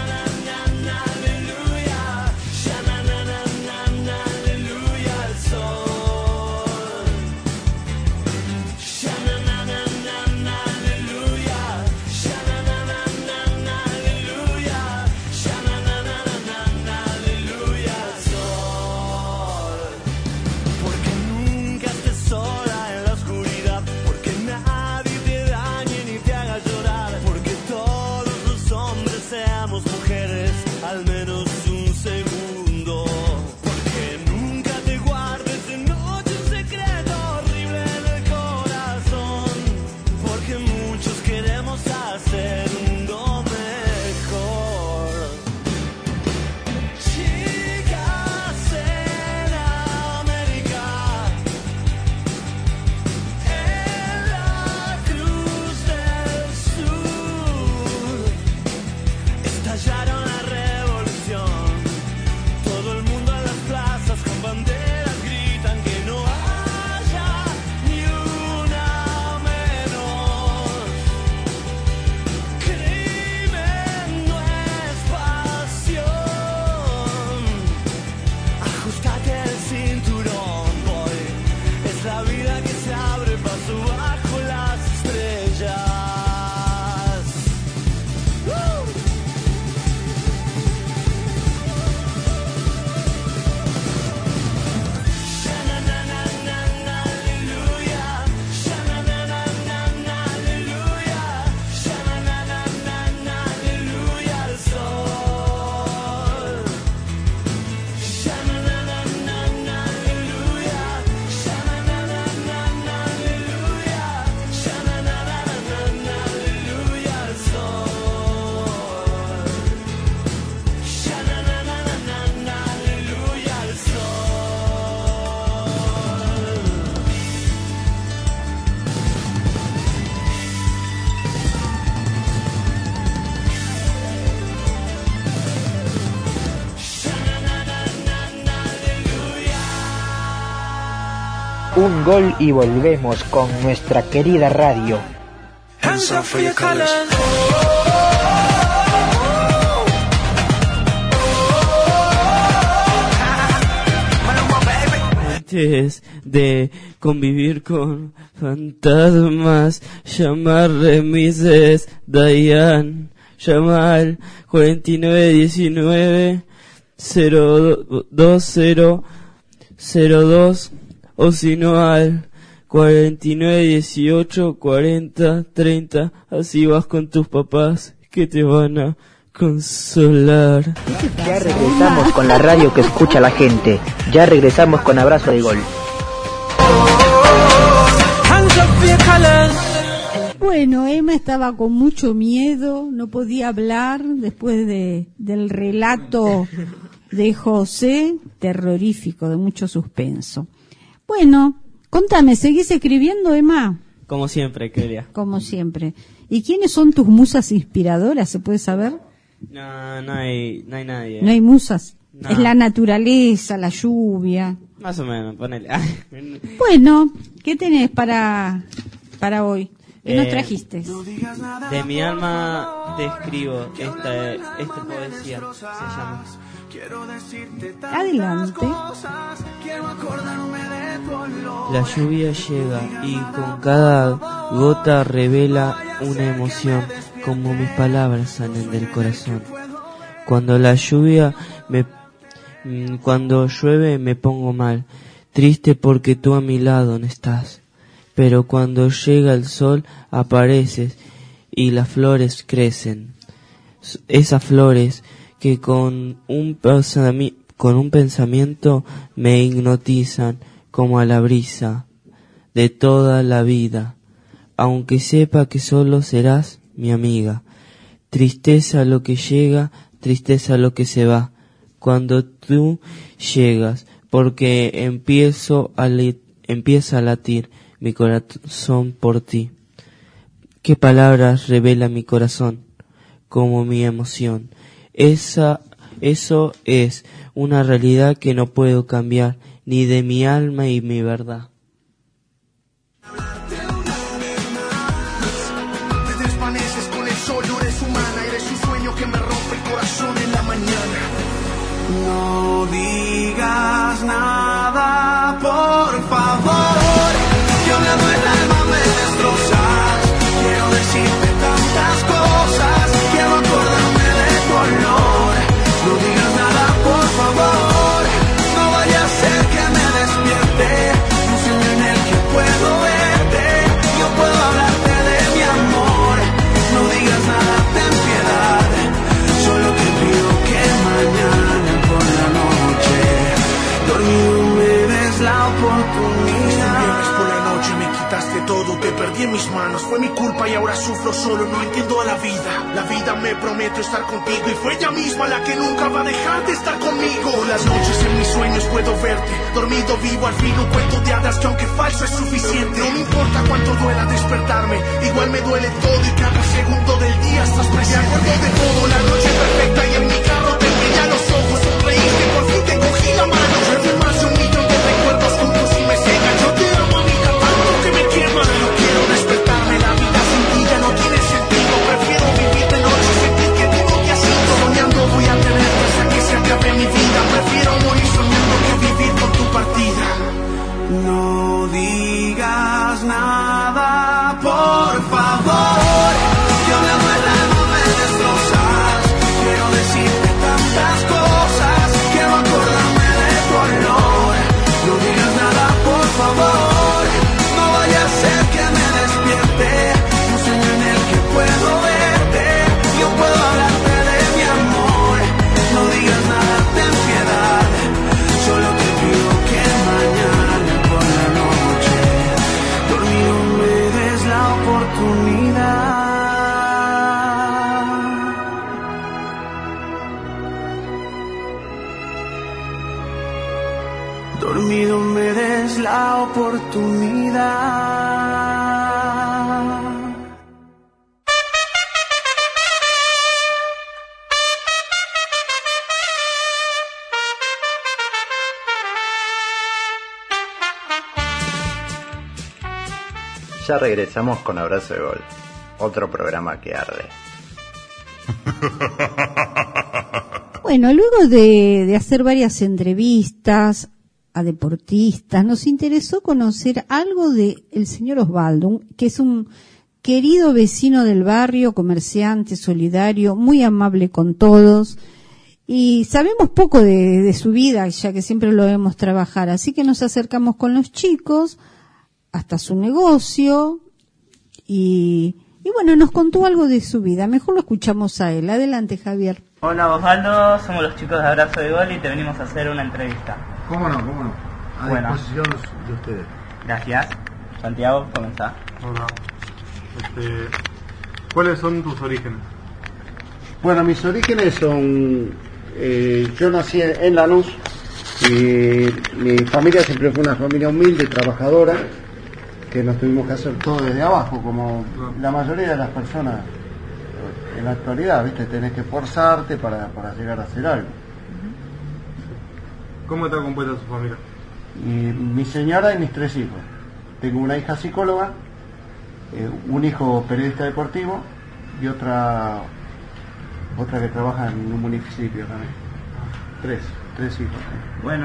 Speaker 4: Aleluya al sol.
Speaker 16: Un gol y volvemos con nuestra querida radio.
Speaker 13: Antes de convivir con fantasmas, llamar remises, Dayan, llamar 4919 02002 o si no al 4918 4030, así vas con tus papás que te van a consolar.
Speaker 16: Ya regresamos con la radio que escucha la gente. Ya regresamos con Abrazo de Gol.
Speaker 6: Bueno, Emma estaba con mucho miedo, no podía hablar después del relato de José, terrorífico, de mucho suspenso. Bueno, contame, ¿seguís escribiendo, Emma?
Speaker 13: Como siempre, quería.
Speaker 6: Como siempre. ¿Y quiénes son tus musas inspiradoras, se puede saber?
Speaker 13: No hay nadie.
Speaker 6: No hay musas.
Speaker 13: No.
Speaker 6: Es la naturaleza, la lluvia.
Speaker 13: Más o menos, ponele.
Speaker 6: Bueno, ¿qué tenés para hoy? ¿Qué nos trajiste?
Speaker 13: De mi alma te escribo esta poesía, se llama.
Speaker 6: Adelante.
Speaker 13: La lluvia llega y con cada gota revela una emoción, como mis palabras salen del corazón. Cuando llueve me pongo mal, triste porque tú a mi lado no estás. Pero cuando llega el sol apareces y las flores crecen. Esas flores que con un pensamiento me hipnotizan como a la brisa de toda la vida, aunque sepa que solo serás mi amiga. Tristeza lo que llega, tristeza lo que se va, cuando tú llegas, porque empieza a latir mi corazón por ti. ¿Qué palabras revela mi corazón? Como mi emoción. Eso es una realidad que no puedo cambiar, ni de mi alma y mi verdad.
Speaker 17: Te desvaneces con el sol, no eres humana, eres un sueño que me rompe el corazón en la mañana. No digas nada, por favor, que hablando el alma me destrozas. Quiero decirte tantas cosas, quiero acordarme de tu olor. No digas nada, por favor, no vaya a ser que me despierte un sueño en el que puedo verte. Yo puedo hablarte de mi amor. No digas nada, ten piedad. Solo te pido que mañana por la noche dormido me des la oportunidad. Viernes por la noche me quitaste todo, te perdí en mis manos. Fue mi culpa y ahora sufro solo, no entiendo a la vida. La vida me prometió estar contigo y fue ella misma la que nunca va a dejar de estar conmigo. Por las noches en mis sueños puedo verte, dormido vivo al fin un cuento de hadas que aunque falso es suficiente. No me importa cuánto duela despertarme, igual me duele todo y cada segundo del día estás presente. Me acuerdo de todo, la noche perfecta y en mi carro te brilla los ojos, sonreíste, por fin te cogí la mano. Llueve más de 1 millón de recuerdos juntos y me cegan. Yo te amo, amiga, tanto que me quema. No quiero despertarme, la vida sin ti ya no tiene sentido. Prefiero vivir de noche, sentir que tú no te has ido. Soñando voy a tenerte hasta que se acabe mi vida. Prefiero morir soñando que vivir con tu partida. No digas nada, por favor, que hablando el alma me destrozas. Quiero decirte tantas cosas, quiero acordarme de tu olor. No digas nada, por favor, no vaya a ser que me despierte un sueño en el que puedo verte. Yo puedo hablarte de mi amor. No digas nada, ten piedad. Solo te pido que mañana por la noche dormido me des la oportunidad. Dormido me des la oportunidad.
Speaker 15: Ya regresamos con Abrazo de Gol, otro programa que arde.
Speaker 6: Bueno, luego de hacer varias entrevistas a deportistas, nos interesó conocer algo de el señor Osvaldo, que es un querido vecino del barrio, comerciante, solidario, muy amable con todos, y sabemos poco de su vida, ya que siempre lo vemos trabajar, así que nos acercamos con los chicos hasta su negocio y bueno, nos contó algo de su vida. Mejor lo escuchamos a él. Adelante, Javier.
Speaker 18: Hola Osvaldo, somos los chicos de Abrazo de Gol y te venimos a hacer una entrevista.
Speaker 2: ¿Cómo no? A disposición de ustedes.
Speaker 18: Gracias. Santiago, comenzá.
Speaker 19: Hola. ¿Cuáles son tus orígenes?
Speaker 20: Bueno, mis orígenes son... yo nací en Lanús y mi familia siempre fue una familia humilde, trabajadora, que nos tuvimos que hacer todo desde abajo, como la mayoría de las personas en la actualidad, ¿viste? Tenés que esforzarte para llegar a hacer algo.
Speaker 19: ¿Cómo está compuesta su familia?
Speaker 20: Y mi señora y mis 3 hijos. Tengo una hija psicóloga, un hijo periodista deportivo y otra que trabaja en un municipio también. 3 hijos.
Speaker 18: Bueno,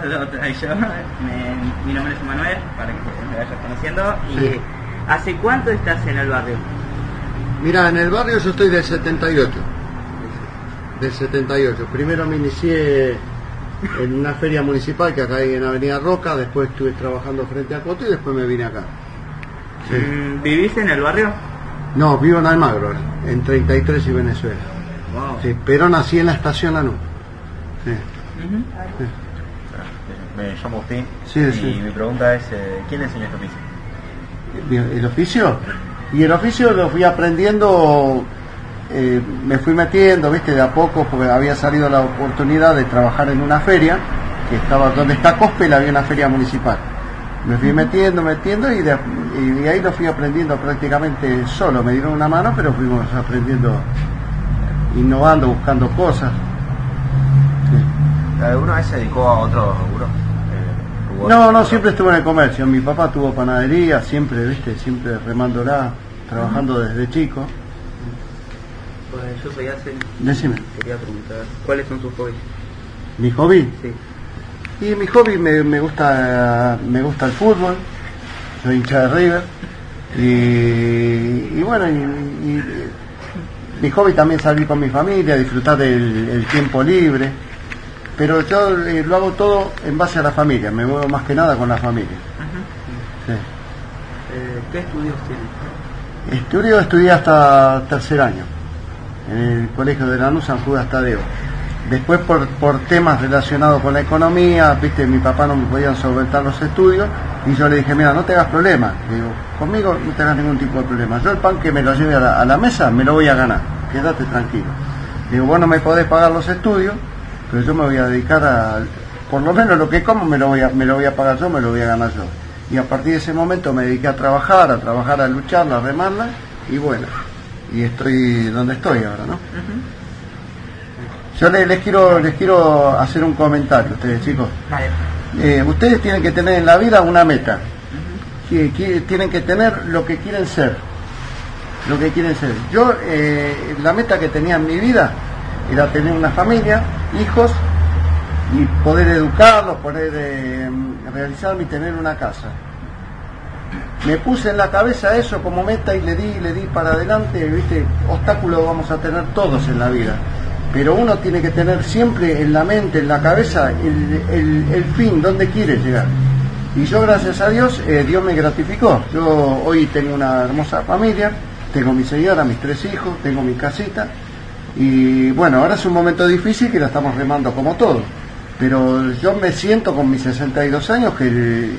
Speaker 18: mi nombre es Manuel, para que me vayas conociendo. Y
Speaker 20: Sí.
Speaker 18: ¿hace cuánto estás en el barrio?
Speaker 20: Mira, en el barrio yo estoy del 78. Primero me inicié en una feria municipal que acá hay en Avenida Roca, después estuve trabajando frente a Coto y después me vine acá. Sí.
Speaker 18: ¿Vivís en el barrio?
Speaker 20: No, vivo en Almagro, en 33 y Venezuela.
Speaker 18: Wow.
Speaker 20: Sí, pero nací en la estación Lanús. Sí.
Speaker 21: Me llamo Agustín
Speaker 20: Sí, sí.
Speaker 21: y mi pregunta es, ¿quién le enseñó este oficio?
Speaker 20: ¿El oficio? Y el oficio lo fui aprendiendo, me fui metiendo, viste, de a poco, porque había salido la oportunidad de trabajar en una feria, que estaba donde está Cospel, había una feria municipal. Me fui metiendo y de ahí lo fui aprendiendo prácticamente solo. Me dieron una mano, pero fuimos aprendiendo, innovando, buscando cosas. Sí.
Speaker 21: ¿Alguna vez se dedicó a otro rubro?
Speaker 20: No, siempre estuve en el comercio. Mi papá tuvo panadería, siempre, viste, siempre remándola, trabajando desde chico.
Speaker 18: Pues yo soy Axel.
Speaker 20: Decime.
Speaker 18: Quería preguntar, ¿cuáles son sus hobbies?
Speaker 20: ¿Mi hobby?
Speaker 18: Sí.
Speaker 20: Y mi hobby me gusta el fútbol, soy hincha de River y bueno, y mi hobby también salir con mi familia, disfrutar del tiempo libre, pero yo lo hago todo en base a la familia, me muevo más que nada con la familia. Sí.
Speaker 18: ¿Qué estudios tienes?
Speaker 20: Estudié hasta 3er año en el colegio de Lanús San Judas Tadeo. Después por temas relacionados con la economía, viste, mi papá no me podía solventar los estudios y yo le dije, mira, no te hagas problema, digo, conmigo no te hagas ningún tipo de problema, yo el pan que me lo lleve a la mesa me lo voy a ganar, quédate tranquilo. Digo, vos no me podés pagar los estudios, pero yo me voy a dedicar a, por lo menos lo que como me lo voy a pagar yo, me lo voy a ganar yo. Y a partir de ese momento me dediqué a trabajar, a lucharla, a remarla y bueno, y estoy donde estoy ahora, ¿no? Yo les quiero hacer un comentario, ustedes chicos.
Speaker 18: Vale.
Speaker 20: Ustedes tienen que tener en la vida una meta. Tienen que tener lo que quieren ser. Yo, la meta que tenía en mi vida era tener una familia, hijos, y poder educarlos, poder realizarme y tener una casa. Me puse en la cabeza eso como meta y le di para adelante, viste, obstáculos vamos a tener todos en la vida. Pero uno tiene que tener siempre en la mente, en la cabeza, el fin, donde quiere llegar. Y yo, gracias a Dios, Dios me gratificó. Yo hoy tengo una hermosa familia, tengo mi señora, mis 3 hijos, tengo mi casita. Y bueno, ahora es un momento difícil que la estamos remando como todos. Pero yo me siento con mis 62 años que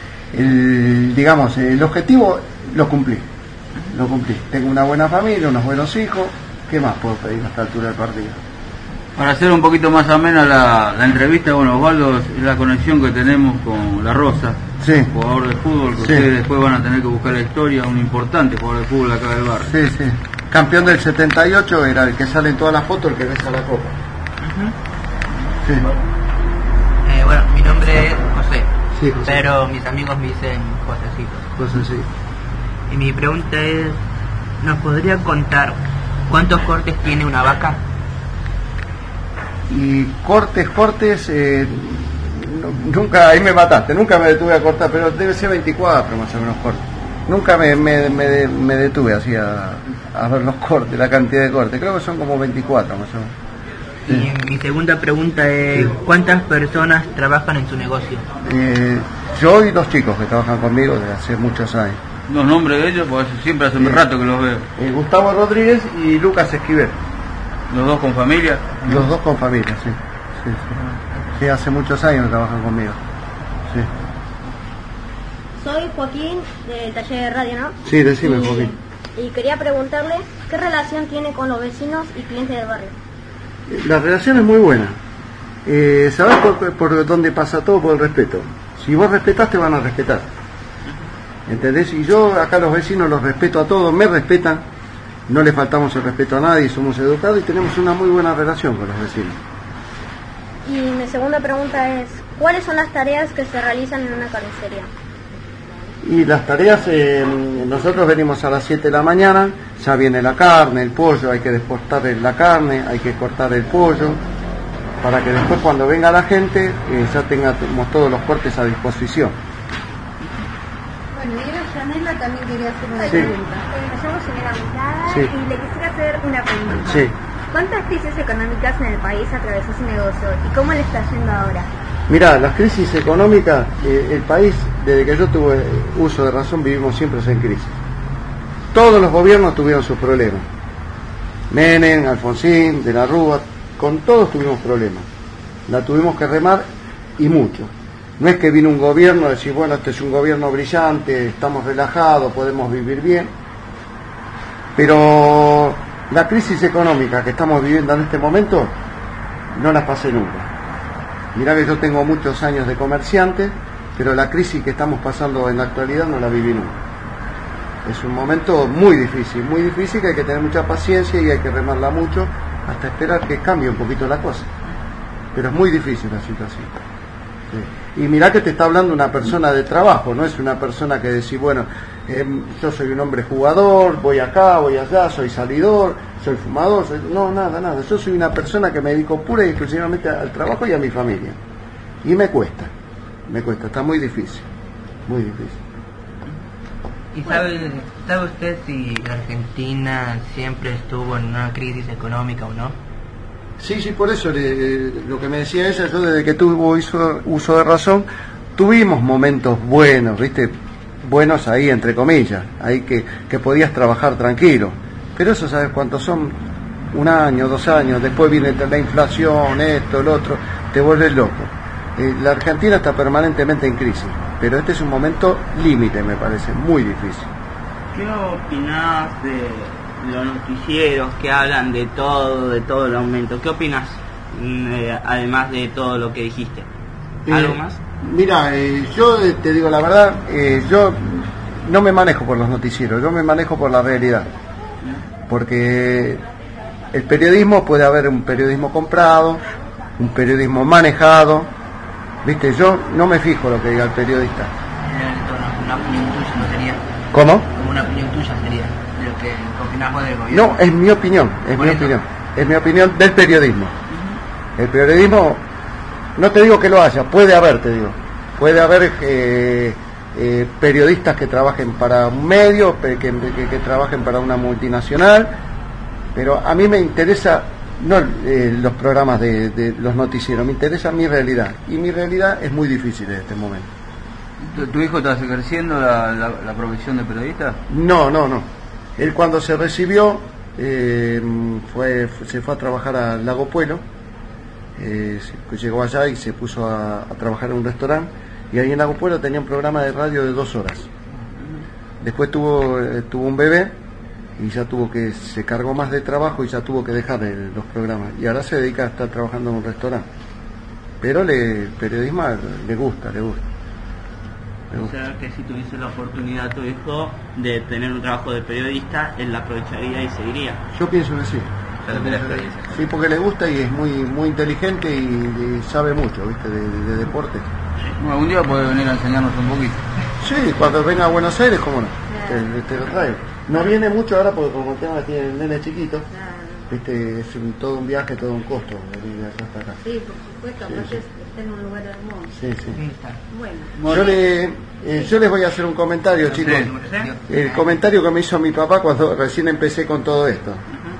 Speaker 20: el objetivo lo cumplí. Tengo una buena familia, unos buenos hijos. ¿Qué más puedo pedir a esta altura del partido?
Speaker 14: Para hacer un poquito más amena la entrevista, bueno, Osvaldo, es la conexión que tenemos con La Rosa,
Speaker 20: sí,
Speaker 14: jugador de fútbol, que
Speaker 20: sí,
Speaker 14: ustedes después van a tener que buscar la historia, un importante jugador de fútbol acá del barrio.
Speaker 20: Sí, sí. Campeón del 78, era el que sale en todas las fotos, el que besa la copa. Sí.
Speaker 22: Bueno, mi nombre es José,
Speaker 20: Sí, José.
Speaker 22: pero mis amigos me dicen Josecito.
Speaker 20: José, sí.
Speaker 18: Y mi pregunta es, ¿nos podría contar cuántos cortes tiene una vaca?
Speaker 20: Y cortes, nunca, ahí me mataste, nunca me detuve a cortar, pero debe ser 24 más o menos cortes. Nunca me detuve así a ver los cortes, la cantidad de cortes, creo que son como 24 más o menos.
Speaker 18: Y mi segunda pregunta es, ¿cuántas personas trabajan en su negocio?
Speaker 20: Yo y 2 chicos que trabajan conmigo desde hace muchos años.
Speaker 14: Los nombres de ellos, porque siempre hace un rato que los veo.
Speaker 20: Gustavo Rodríguez y Lucas Esquivel.
Speaker 14: ¿Los dos con familia?
Speaker 20: Los dos con familia, sí. Sí, hace muchos años que trabajan conmigo. Sí.
Speaker 11: Soy Joaquín del taller de radio, ¿no?
Speaker 20: Sí, decime, Joaquín.
Speaker 11: Y quería preguntarle qué relación tiene con los vecinos y clientes del barrio.
Speaker 20: La relación es muy buena. ¿Sabés por dónde pasa todo? Por el respeto. Si vos respetás, te van a respetar. ¿Entendés? Y yo acá los vecinos los respeto a todos, me respetan, no le faltamos el respeto a nadie, somos educados y tenemos una muy buena relación con los vecinos.
Speaker 11: Y mi segunda pregunta es, ¿cuáles son las tareas que se realizan en una carnicería?
Speaker 20: Y las tareas, nosotros venimos a las 7 de la mañana, ya viene la carne, el pollo, hay que despostar la carne, hay que cortar el pollo, para que después cuando venga la gente ya tengamos todos los cortes a disposición.
Speaker 6: Bueno, y Yanela también quería hacer una
Speaker 20: Sí.
Speaker 6: pregunta.
Speaker 1: Me llamo Yanela Mirada
Speaker 20: Sí.
Speaker 1: y le quisiera hacer una pregunta.
Speaker 20: Sí.
Speaker 1: ¿Cuántas crisis económicas en el país atravesó su negocio y cómo le está yendo ahora?
Speaker 20: Mirá, las crisis económicas, el país, desde que yo tuve uso de razón, vivimos siempre en crisis. Todos los gobiernos tuvieron sus problemas. Menem, Alfonsín, De la Rúa, con todos tuvimos problemas. La tuvimos que remar y mucho. No es que vino un gobierno a decir, bueno, este es un gobierno brillante, estamos relajados, podemos vivir bien. Pero la crisis económica que estamos viviendo en este momento, no las pasé nunca. Mirá que yo tengo muchos años de comerciante, pero la crisis que estamos pasando en la actualidad no la viví nunca. Es un momento muy difícil, que hay que tener mucha paciencia y hay que remarla mucho hasta esperar que cambie un poquito la cosa. Pero es muy difícil la situación. Sí. Y mirá que te está hablando una persona de trabajo, no es una persona que decís, bueno, yo soy un hombre jugador, voy acá, voy allá, soy salidor, soy fumador, no, nada. Yo soy una persona que me dedico pura y exclusivamente al trabajo y a mi familia. Y me cuesta, está muy difícil.
Speaker 18: ¿Y sabe usted si la Argentina siempre estuvo en una crisis económica o no?
Speaker 20: Sí, por eso lo que me decía ella, yo desde que tuve uso de razón, tuvimos momentos buenos, ¿viste? Buenos ahí, entre comillas, ahí que podías trabajar tranquilo. Pero eso, ¿sabes cuántos son? 1 año, 2 años, después viene la inflación, esto, el otro, te vuelves loco. La Argentina está permanentemente en crisis, pero este es un momento límite, me parece, muy difícil.
Speaker 18: ¿Qué opinás de los noticieros que hablan de todo el aumento? ¿Qué opinás, además de todo lo que dijiste? ¿Algo más?
Speaker 20: Mira, yo te digo la verdad, yo no me manejo por los noticieros, yo me manejo por la realidad. Porque el periodismo, puede haber un periodismo comprado, un periodismo manejado, ¿viste? Yo no me fijo lo que diga el periodista.
Speaker 18: Una opinión tuya no sería.
Speaker 20: ¿Cómo?
Speaker 18: Como una opinión tuya sería, de lo que opinás vos del gobierno.
Speaker 20: No, es mi opinión, es mi opinión del periodismo. El periodismo, no te digo que lo haya, puede haber, te digo. Puede haber periodistas que trabajen para un medio, que trabajen para una multinacional, pero a mí me interesa no los programas de los noticieros, me interesa mi realidad, y mi realidad es muy difícil en este momento.
Speaker 14: ¿Tu hijo está ejerciendo la profesión de periodista?
Speaker 20: No. Él cuando se recibió se fue a trabajar a Lago Puelo, llegó allá y se puso a trabajar en un restaurante, y ahí en Lago Puelo tenía un programa de radio de 2 horas. Después tuvo un bebé y ya se cargó más de trabajo y ya tuvo que dejar los programas, y ahora se dedica a estar trabajando en un restaurante. Pero el periodismo le gusta.
Speaker 18: O sea, que si tuviese la oportunidad tu hijo de tener un trabajo de periodista, él la aprovecharía y seguiría.
Speaker 20: Yo pienso que sí. Sí, porque le gusta y es muy inteligente y sabe mucho, ¿viste? De deporte.
Speaker 14: Bueno, algún día puede venir a enseñarnos un poquito.
Speaker 20: Sí, cuando venga a Buenos Aires, ¿cómo no? Te lo traigo. No viene mucho ahora porque como tiene el nene chiquito, viste, es todo un viaje, todo un costo venir de allá hasta acá.
Speaker 1: Sí, por supuesto, aparte está en un lugar hermoso.
Speaker 20: Sí.
Speaker 1: Bueno.
Speaker 20: Yo les voy a hacer un comentario, chicos. El comentario que me hizo mi papá cuando recién empecé con todo esto.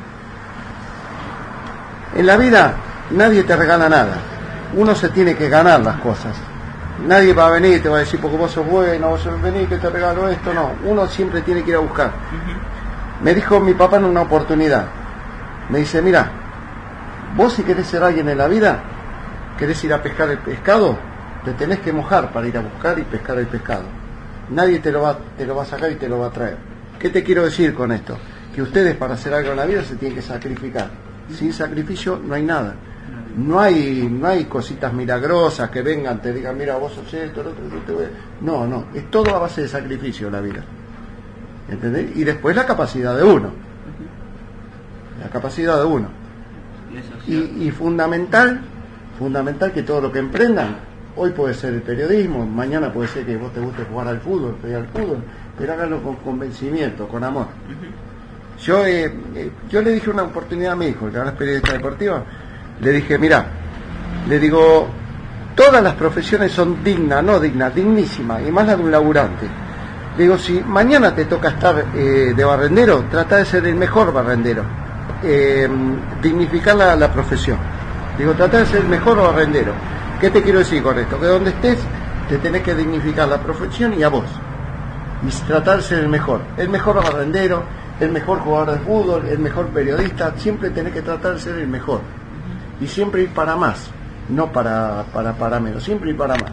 Speaker 20: En la vida nadie te regala nada. Uno se tiene que ganar las cosas. Nadie va a venir y te va a decir porque vos sos bueno, vos sos vení que te regalo esto, no. Uno siempre tiene que ir a buscar. Me dijo mi papá en una oportunidad. Me dice, mira, vos si querés ser alguien en la vida, querés ir a pescar el pescado, te tenés que mojar para ir a buscar y pescar el pescado. Nadie te lo va a sacar y te lo va a traer. ¿Qué te quiero decir con esto? Que ustedes para hacer algo en la vida se tienen que sacrificar. Sin sacrificio no hay nada. No hay cositas milagrosas que vengan, te digan, mira, vos sos esto, lo otro, te voy. No, es todo a base de sacrificio la vida. ¿Entendés? Y después la capacidad de uno. La capacidad de uno. Y fundamental que todo lo que emprendan, hoy puede ser el periodismo, mañana puede ser que vos te guste jugar al fútbol, pero háganlo con convencimiento, con amor. Yo le dije una oportunidad a mi hijo, que ahora es periodista deportiva, le dije, mira, le digo, todas las profesiones son dignas, no dignas, dignísimas, y más la de un laburante. Le digo, si mañana te toca estar de barrendero, trata de ser el mejor barrendero, dignificar la profesión. Digo, trata de ser el mejor barrendero. ¿Qué te quiero decir con esto? Que donde estés, te tenés que dignificar la profesión y a vos. Y tratar de ser el mejor barrendero, el mejor jugador de fútbol, el mejor periodista, siempre tenés que tratar de ser el mejor. Y siempre ir para más, no para menos, siempre ir para más.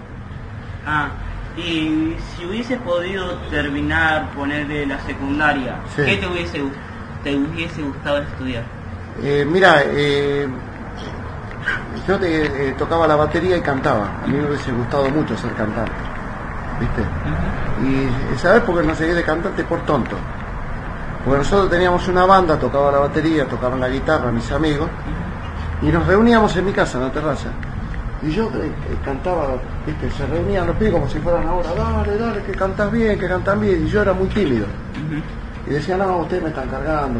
Speaker 18: Y si hubiese podido terminar, ponerle la secundaria, sí. ¿Qué te hubiese gustado estudiar?
Speaker 20: Mira, yo tocaba la batería y cantaba. A mí me hubiese gustado mucho ser cantante, ¿viste? Y ¿sabes por qué no seguí de cantante? Por tonto. Porque nosotros teníamos una banda, tocaba la batería, tocaban la guitarra, mis amigos, y nos reuníamos en mi casa, en la terraza. Y yo cantaba, ¿viste? Se reunían los pibes como si fueran ahora, dale, que cantas bien, que cantan bien. Y yo era muy tímido. Y decía, no, ustedes me están cargando.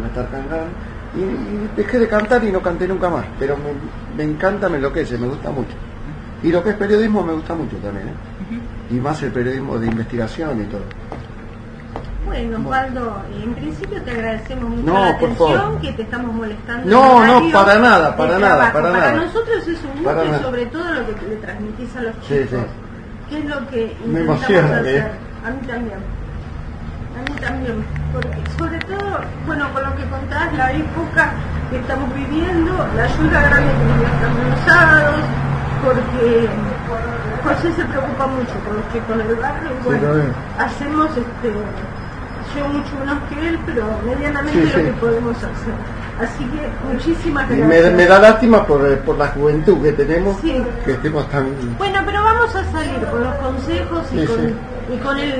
Speaker 20: Y dejé de cantar y no canté nunca más. Pero me encanta, me enloquece, me gusta mucho. Y lo que es periodismo me gusta mucho también, Y más el periodismo de investigación y todo.
Speaker 1: Bueno, Osvaldo, en principio te agradecemos mucho la atención, que te estamos molestando.
Speaker 20: No, para nada.
Speaker 1: Para nosotros es un gusto y sobre todo lo que le transmitís a los chicos. Sí. ¿Qué es lo que intentamos hacer? A mí también. Porque sobre todo, bueno, con lo que contás, la época que estamos viviendo, la ayuda grande que nos están usados, porque José se preocupa mucho por los chicos del barrio y bueno, hacemos yo mucho menos que él, pero medianamente lo que podemos hacer. Así que muchísimas gracias.
Speaker 20: Me da lástima por la juventud que tenemos, que estemos tan...
Speaker 1: Bueno, pero vamos a salir con los consejos y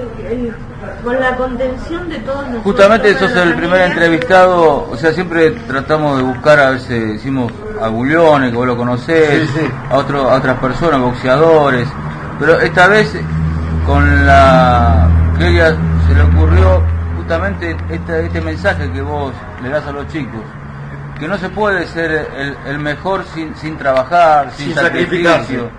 Speaker 1: con la contención de todos nosotros.
Speaker 14: Justamente sos el primer entrevistado, o sea, siempre tratamos de buscar, a veces decimos a Guliones, que vos lo conocés, a otras personas, boxeadores, pero esta vez con la Clelia se le ocurrió justamente este mensaje que vos le das a los chicos, que no se puede ser el mejor sin trabajar, sin sacrificio.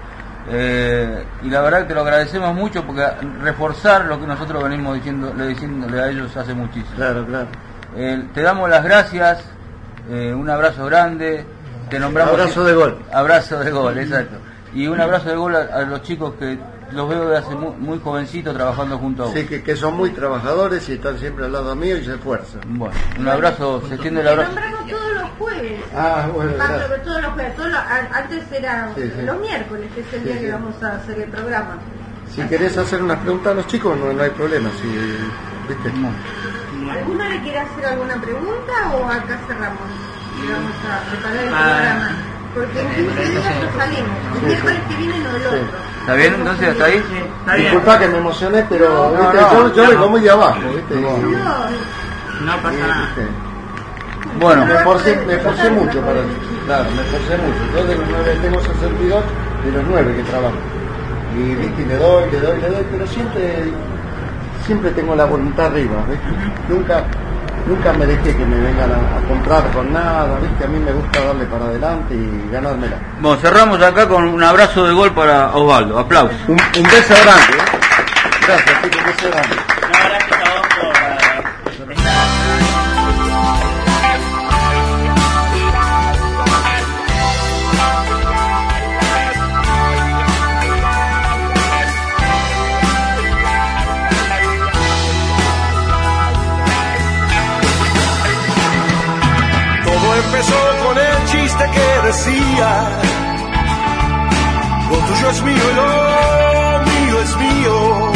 Speaker 14: Y la verdad que te lo agradecemos mucho porque reforzar lo que nosotros venimos diciéndole a ellos hace muchísimo.
Speaker 20: Claro.
Speaker 14: Te damos las gracias, un abrazo grande, te nombramos
Speaker 20: abrazo de gol,
Speaker 14: exacto, y un abrazo de gol a los chicos que los veo de hace muy jovencitos trabajando junto a vos.
Speaker 20: Sí, que son muy trabajadores y están siempre al lado mío y se esfuerzan.
Speaker 14: Bueno, un abrazo, se extiende el abrazo.
Speaker 1: Nombramos todos los jueves.
Speaker 20: Bueno,
Speaker 1: todos los jueves. Antes era los miércoles, que es el día que vamos a hacer el programa.
Speaker 20: Si querés hacer unas preguntas a los chicos, no hay problema. ¿Viste?
Speaker 1: ¿Alguno le quiere hacer alguna pregunta o acá cerramos? Y vamos a preparar el programa. Porque en 15 días no salimos. El miércoles que viene no el otro.
Speaker 14: ¿Está bien entonces hasta ahí?
Speaker 20: Disculpa que me emocioné, pero yo vengo muy de abajo, ¿viste?
Speaker 18: No pasa nada.
Speaker 20: Bueno, me esforcé mucho para eso. Claro, me esforcé mucho. Yo de los 9 tengo ese servidor de los 9 que trabajo. Y le doy, pero siempre siempre tengo la voluntad arriba, ¿viste? Nunca me dejé que me vengan a comprar con nada, ¿viste? A mí me gusta darle para adelante y ganármela.
Speaker 3: Bueno, cerramos acá con un abrazo de gol para Osvaldo. Aplausos.
Speaker 20: Un beso grande, ¿eh? Gracias, Pico, un beso grande.
Speaker 18: Gracias a vos por estar.
Speaker 17: Empezó con el chiste que decía: lo tuyo es mío y lo mío es mío.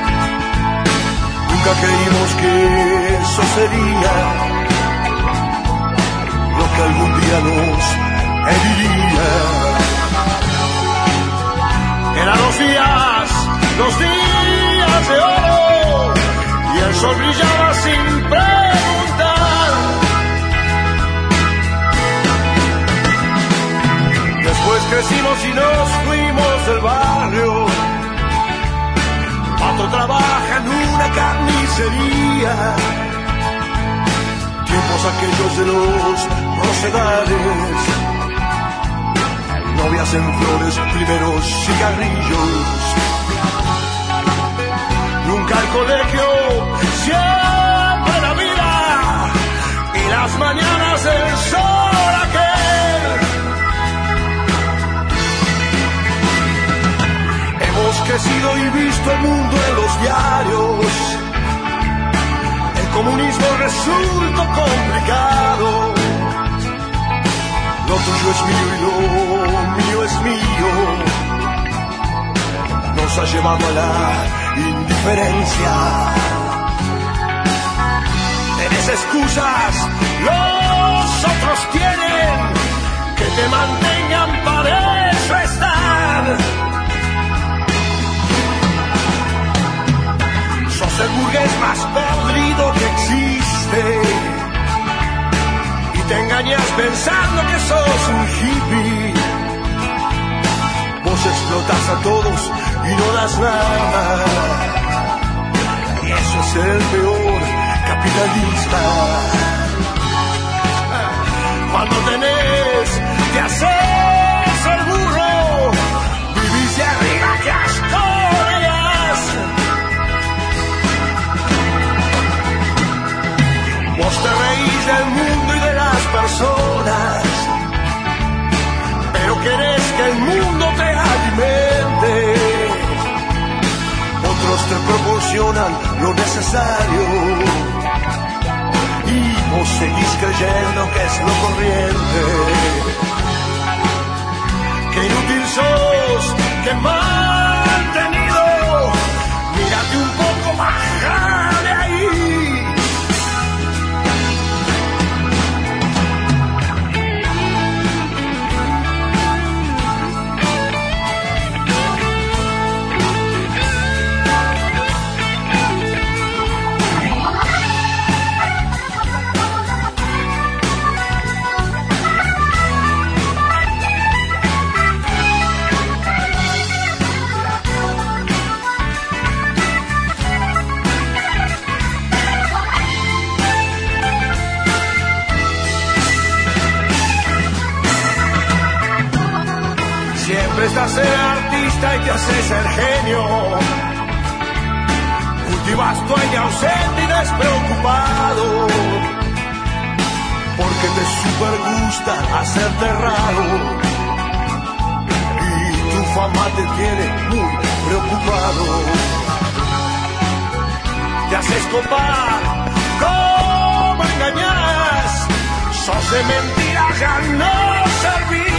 Speaker 17: Nunca creímos que eso sería lo que algún día nos heriría. Eran los días de oro, y el sol brillaba sin preguntar. Después crecimos y nos fuimos del barrio. Pato trabaja en una carnicería. Tiempos aquellos de los rosedales. Novias en flores, primeros cigarrillos. Nunca el colegio, siempre la vida. Y las mañanas del sol aquel. Hemos crecido y visto el mundo en los diarios. El comunismo resultó complicado. Lo tuyo es mío y lo mío es mío. Nos ha llevado a la indiferencia. Tenés excusas, los otros tienen, que te mantengan, para eso están. Sos el burgués más podrido que existe, y te engañas pensando que sos un hippie. Vos explotás a todos y no das nada, y eso es el peor capitalista. Cuando tenés, te haces el burro, vivís de arriba que ascoreas. Vos te reís del mundo y de las personas, pero querés que el mundo te alimente. Otros te proporcionan lo necesario, y vos seguís creyendo que es lo corriente. Qué inútil sos, qué mantenido. Mírate un poco, baja de ahí. Estás ser artista y te haces el genio. Cultivas tu aire ausente y despreocupado, porque te super gusta hacerte raro, y tu fama te tiene muy preocupado. Te haces copar, ¿cómo engañas? Sos de mentira, ya no servís.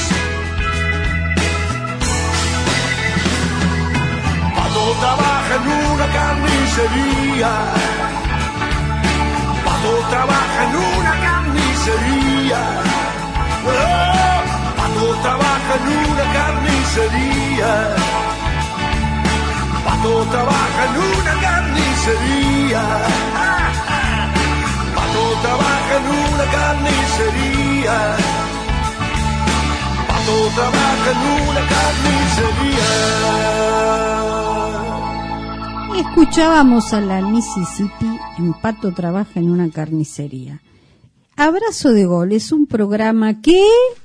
Speaker 17: Pato trabaja en una carnicería. Pato trabaja en una carnicería. Pato trabaja en una carnicería. Pato trabaja en una carnicería. Pato trabaja en una carnicería. Pato trabaja en una carnicería.
Speaker 6: Escuchábamos a la Mississippi, en Pato trabaja en una carnicería. Abrazo de Gol es un programa que...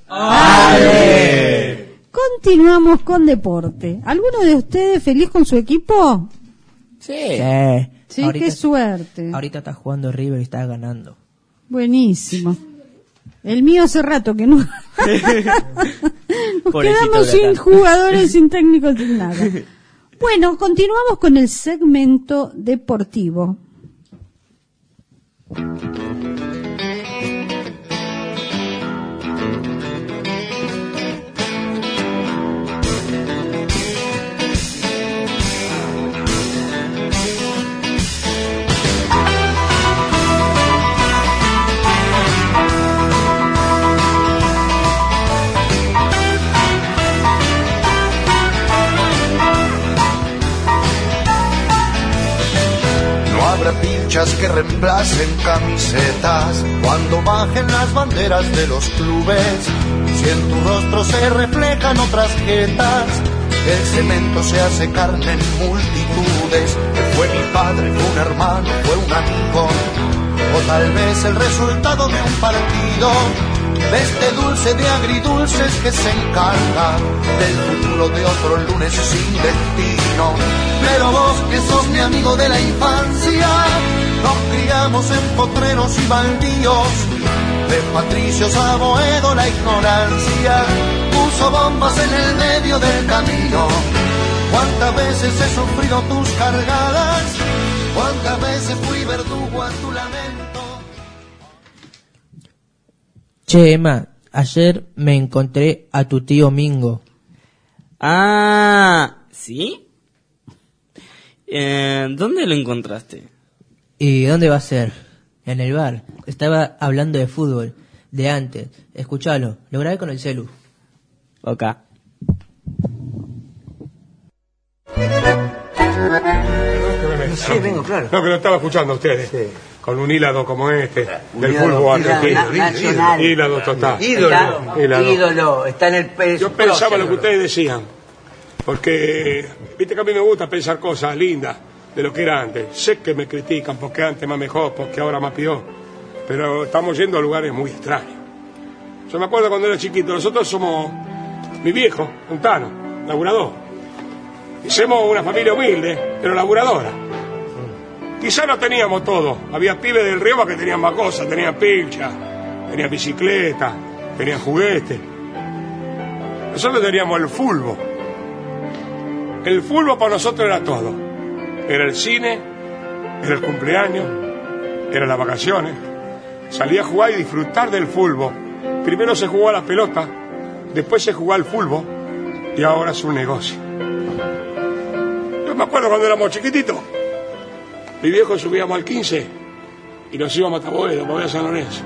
Speaker 6: ¡Ale! Continuamos con deporte. ¿Alguno de ustedes feliz con su equipo?
Speaker 5: Sí.
Speaker 6: Sí, qué suerte.
Speaker 5: Ahorita está jugando River y está ganando.
Speaker 6: Buenísimo. El mío hace rato que no. Nos quedamos sin jugadores, sin técnicos, sin nada. Bueno, continuamos con el segmento deportivo.
Speaker 8: Pinchas que reemplacen camisetas cuando bajen las banderas de los clubes. Si en tu rostro se reflejan otras jetas, el cemento se hace carne en multitudes. Fue mi padre, fue un hermano, fue un amigo, o tal vez el resultado de un partido, de este dulce de agridulces que se encarga del futuro de otro lunes sin destino. Pero vos que sos mi amigo de la infancia, nos criamos en potreros y baldíos, de patricios a Boedo la ignorancia puso bombas en el medio del camino. Cuántas veces he sufrido tus cargadas, cuántas veces fui verdugo a tu lamento.
Speaker 5: Che, Emma, ayer me encontré a tu tío Mingo.
Speaker 13: Ah, ¿sí? ¿Dónde lo encontraste?
Speaker 5: ¿Y dónde va a ser? En el bar. Estaba hablando de fútbol, de antes. Escuchalo, lo grabé con el celu.
Speaker 13: Ok.
Speaker 12: Sí, vengo, claro. No, que lo estaba escuchando a ustedes. Sí. Con un hílado como este, del fútbol argentino. Hílado total.
Speaker 7: Ídolo. Está en el peso.
Speaker 12: Yo pensaba lo que ustedes decían. Porque, viste que a mí me gusta pensar cosas lindas de lo que era antes. Sé que me critican porque antes más mejor, porque ahora más peor. Pero estamos yendo a lugares muy extraños. Yo me acuerdo cuando era chiquito, nosotros somos mi viejo, un tano, laburador. Y somos una familia humilde, pero laburadora. Quizá no teníamos todo. Había pibes del Río que tenían más cosas, tenían pilcha, tenían bicicleta, tenían juguetes. Nosotros teníamos el fútbol. El fútbol para nosotros era todo. Era el cine, era el cumpleaños, eran las vacaciones. Salía a jugar y disfrutar del fútbol. Primero se jugó a la pelota, después se jugó al fútbol y ahora es un negocio. Yo me acuerdo cuando éramos chiquititos. Mi viejo subíamos al 15 y nos íbamos a Taboedo, para ver a San Lorenzo.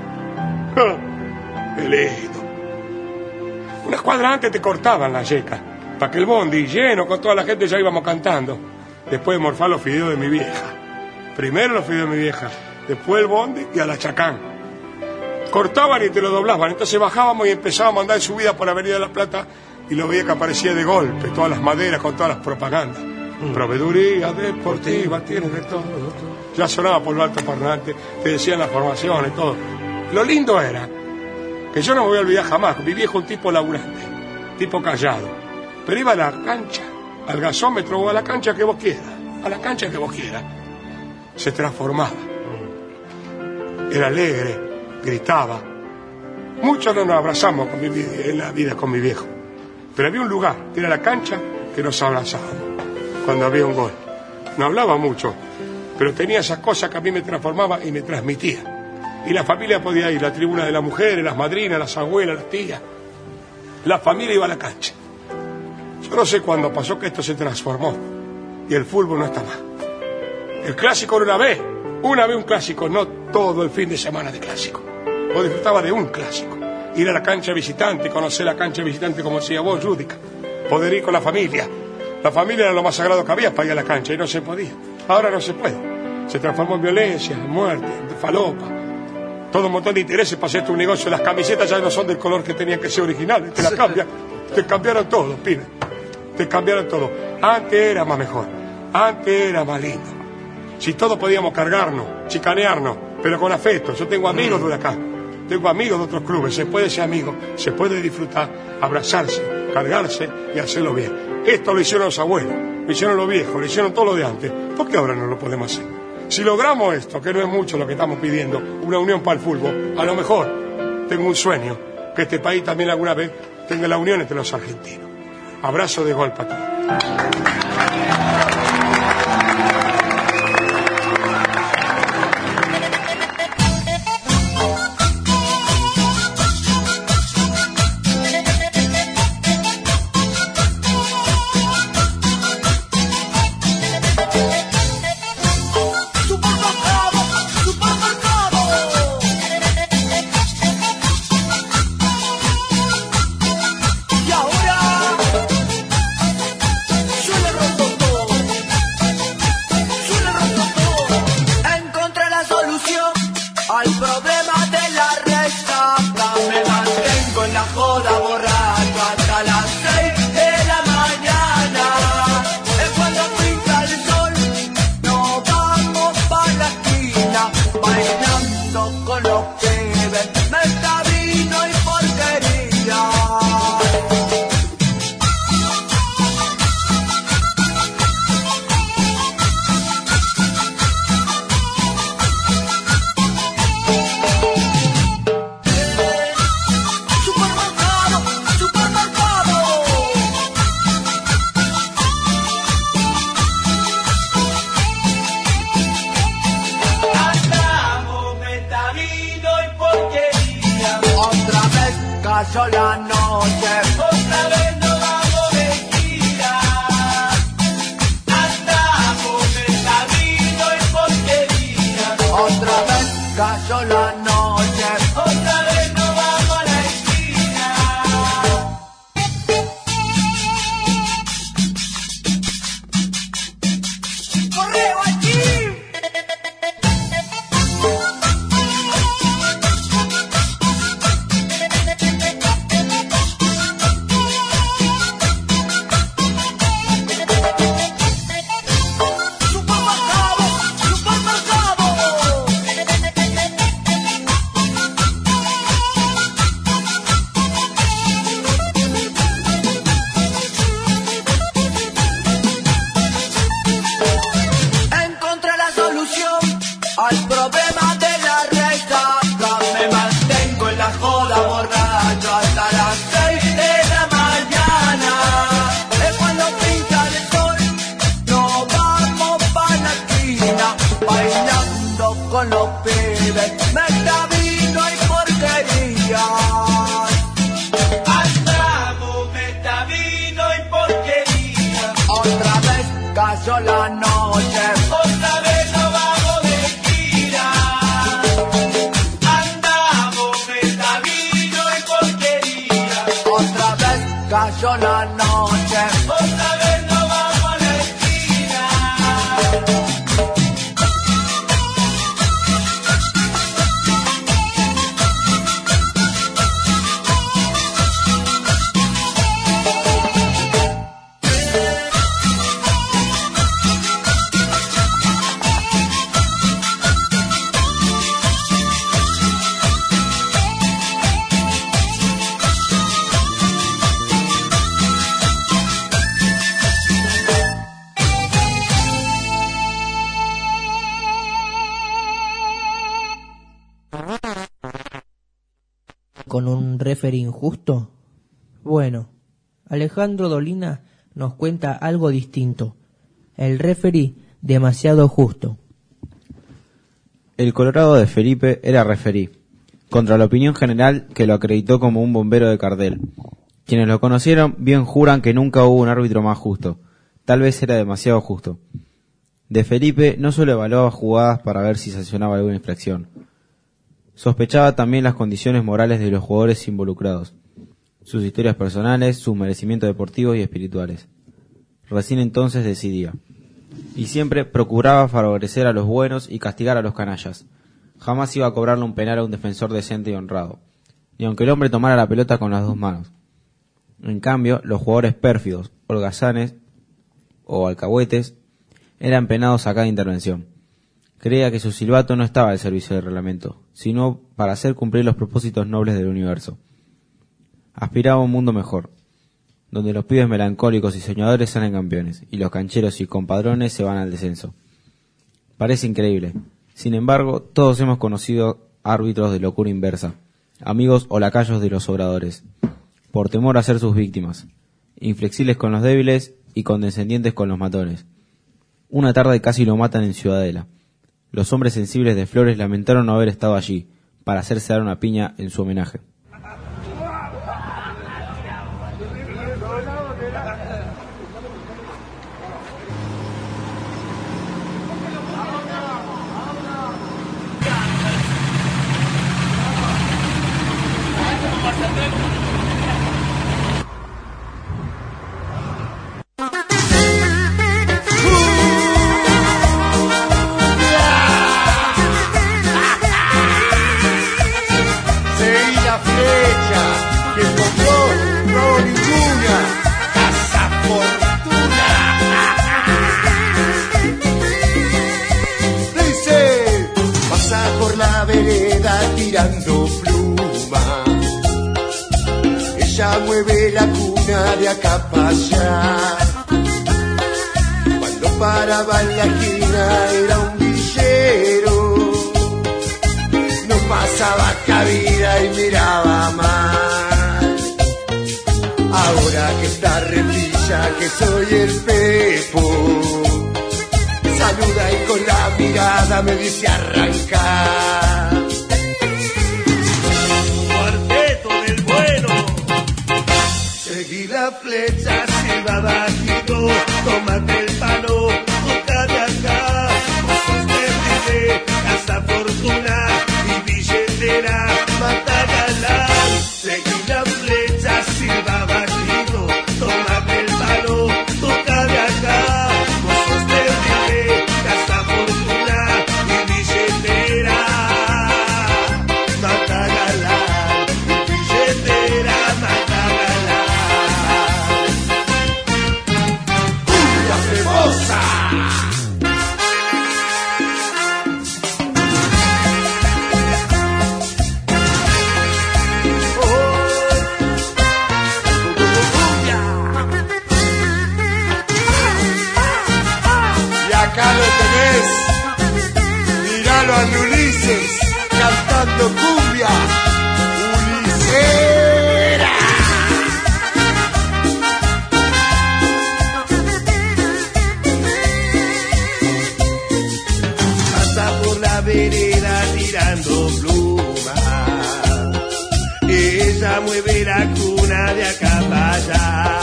Speaker 12: ¡Qué lindo! Unas cuadras antes te cortaban la yeca, para que el bondi lleno con toda la gente ya íbamos cantando. Después de morfar los fideos de mi vieja. Primero los fideos de mi vieja, después el bondi y a la Chacán. Cortaban y te lo doblaban, entonces bajábamos y empezábamos a andar en subida por la Avenida de la Plata y lo veía que aparecía de golpe, todas las maderas con todas las propagandas. Proveeduría deportiva, tienes de todo. Ya sonaba por lo alto parlante, te decían las formaciones, todo. Lo lindo era que yo no me voy a olvidar jamás. Mi viejo un tipo laburante, tipo callado, pero iba a la cancha, al gasómetro o a la cancha que vos quieras, a la cancha que vos quieras. Se transformaba. Era alegre, gritaba. Muchos no nos abrazamos en la vida con mi viejo, pero había un lugar, que era la cancha, que nos abrazábamos cuando había un gol. No hablaba mucho, pero tenía esas cosas que a mí me transformaba y me transmitía. Y la familia podía ir, la tribuna de las mujeres, las madrinas, las abuelas, las tías. La familia iba a la cancha. Yo no sé cuándo pasó que esto se transformó y el fútbol no está más. El clásico era una vez un clásico, no todo el fin de semana de clásico. Vos disfrutabas de un clásico. Ir a la cancha visitante, conocer la cancha visitante como decía vos, Júdica. Poder ir con la familia. La familia era lo más sagrado que había para ir a la cancha y no se podía. Ahora no se puede. Se transformó en violencia, en muerte, en falopa. Todo un montón de intereses para hacer tu negocio. Las camisetas ya no son del color que tenían que ser originales. Te las cambian. Te cambiaron todo, pibe. Te cambiaron todo. Antes era más mejor. Antes era más lindo. Si todos podíamos cargarnos, chicanearnos, pero con afecto. Yo tengo amigos de acá, tengo amigos de otros clubes. Se puede ser amigo, se puede disfrutar, abrazarse, cargarse y hacerlo bien. Esto lo hicieron los abuelos, lo hicieron los viejos, lo hicieron todo lo de antes. ¿Por qué ahora no lo podemos hacer? Si logramos esto, que no es mucho lo que estamos pidiendo, una unión para el fútbol, a lo mejor tengo un sueño, que este país también alguna vez tenga la unión entre los argentinos. Abrazo de gol para todos.
Speaker 5: ¿Con un referee injusto? Bueno, Alejandro Dolina nos cuenta algo distinto. El referee demasiado justo.
Speaker 9: El Colorado de Felipe era referí, contra la opinión general que lo acreditó como un bombero de cardel. Quienes lo conocieron bien juran que nunca hubo un árbitro más justo. Tal vez era demasiado justo. De Felipe no solo evaluaba jugadas para ver si sancionaba alguna infracción. Sospechaba también las condiciones morales de los jugadores involucrados, sus historias personales, sus merecimientos deportivos y espirituales. Recién entonces decidía. Y siempre procuraba favorecer a los buenos y castigar a los canallas. Jamás iba a cobrarle un penal a un defensor decente y honrado, ni aunque el hombre tomara la pelota con las dos manos. En cambio, los jugadores pérfidos, holgazanes o alcahuetes eran penados a cada intervención. Creía que su silbato no estaba al servicio del reglamento, sino para hacer cumplir los propósitos nobles del universo. Aspiraba a un mundo mejor, donde los pibes melancólicos y soñadores salen campeones, y los cancheros y compadrones se van al descenso. Parece increíble. Sin embargo, todos hemos conocido árbitros de locura inversa, amigos o lacayos de los obradores, por temor a ser sus víctimas, inflexibles con los débiles y condescendientes con los matones. Una tarde casi lo matan en Ciudadela. Los hombres sensibles de Flores lamentaron no haber estado allí, para hacerse dar una piña en su homenaje.
Speaker 8: Tirando pluma, ella mueve la cuna de acá para allá. Cuando paraba en la esquina era un villero, no pasaba cabida y miraba mal. Ahora que está repilla que soy el Pepo, saluda y con la mirada me dice arrancar. Seguí la flecha, silba bajito, tómate el palo, toca de acá. Vos sos terrible, casa fortuna y billetera, mata galán. Seguí la flecha, silba bajito, tómate el palo, toca de acá. Vos sos terrible, casa fortuna y billetera, mata galán. Billetera, mata galán. Y acá lo tenés, míralo a Ulises cantando cumbia. Ulisera. Pasa por la vereda tirando plumas, ella mueve la cuna de acá para allá.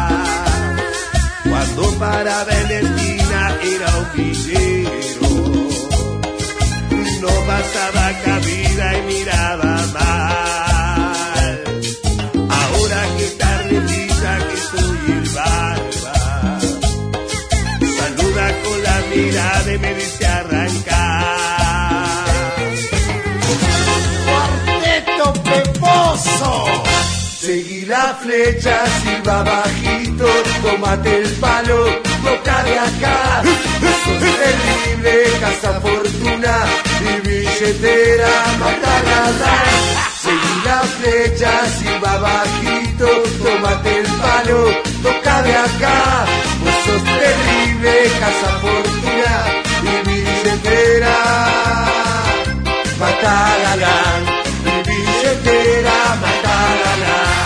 Speaker 8: Cuando paraba en la esquina era un villero, no pasaba cabida y miraba mal. Ahora que está repisa que soy el barba, saluda con la mirada y me dice arrancar. Cuarteto Peposo. Seguí la flecha, silba bajito, tómate el palo, toca de acá. Sos terrible, casa fortuna y billetera, mata galán. Seguí la flecha, silba bajito, tómate el palo, toca de acá. Vos sos terrible, casa fortuna y billetera, mata galán. Y billetera, mata galán.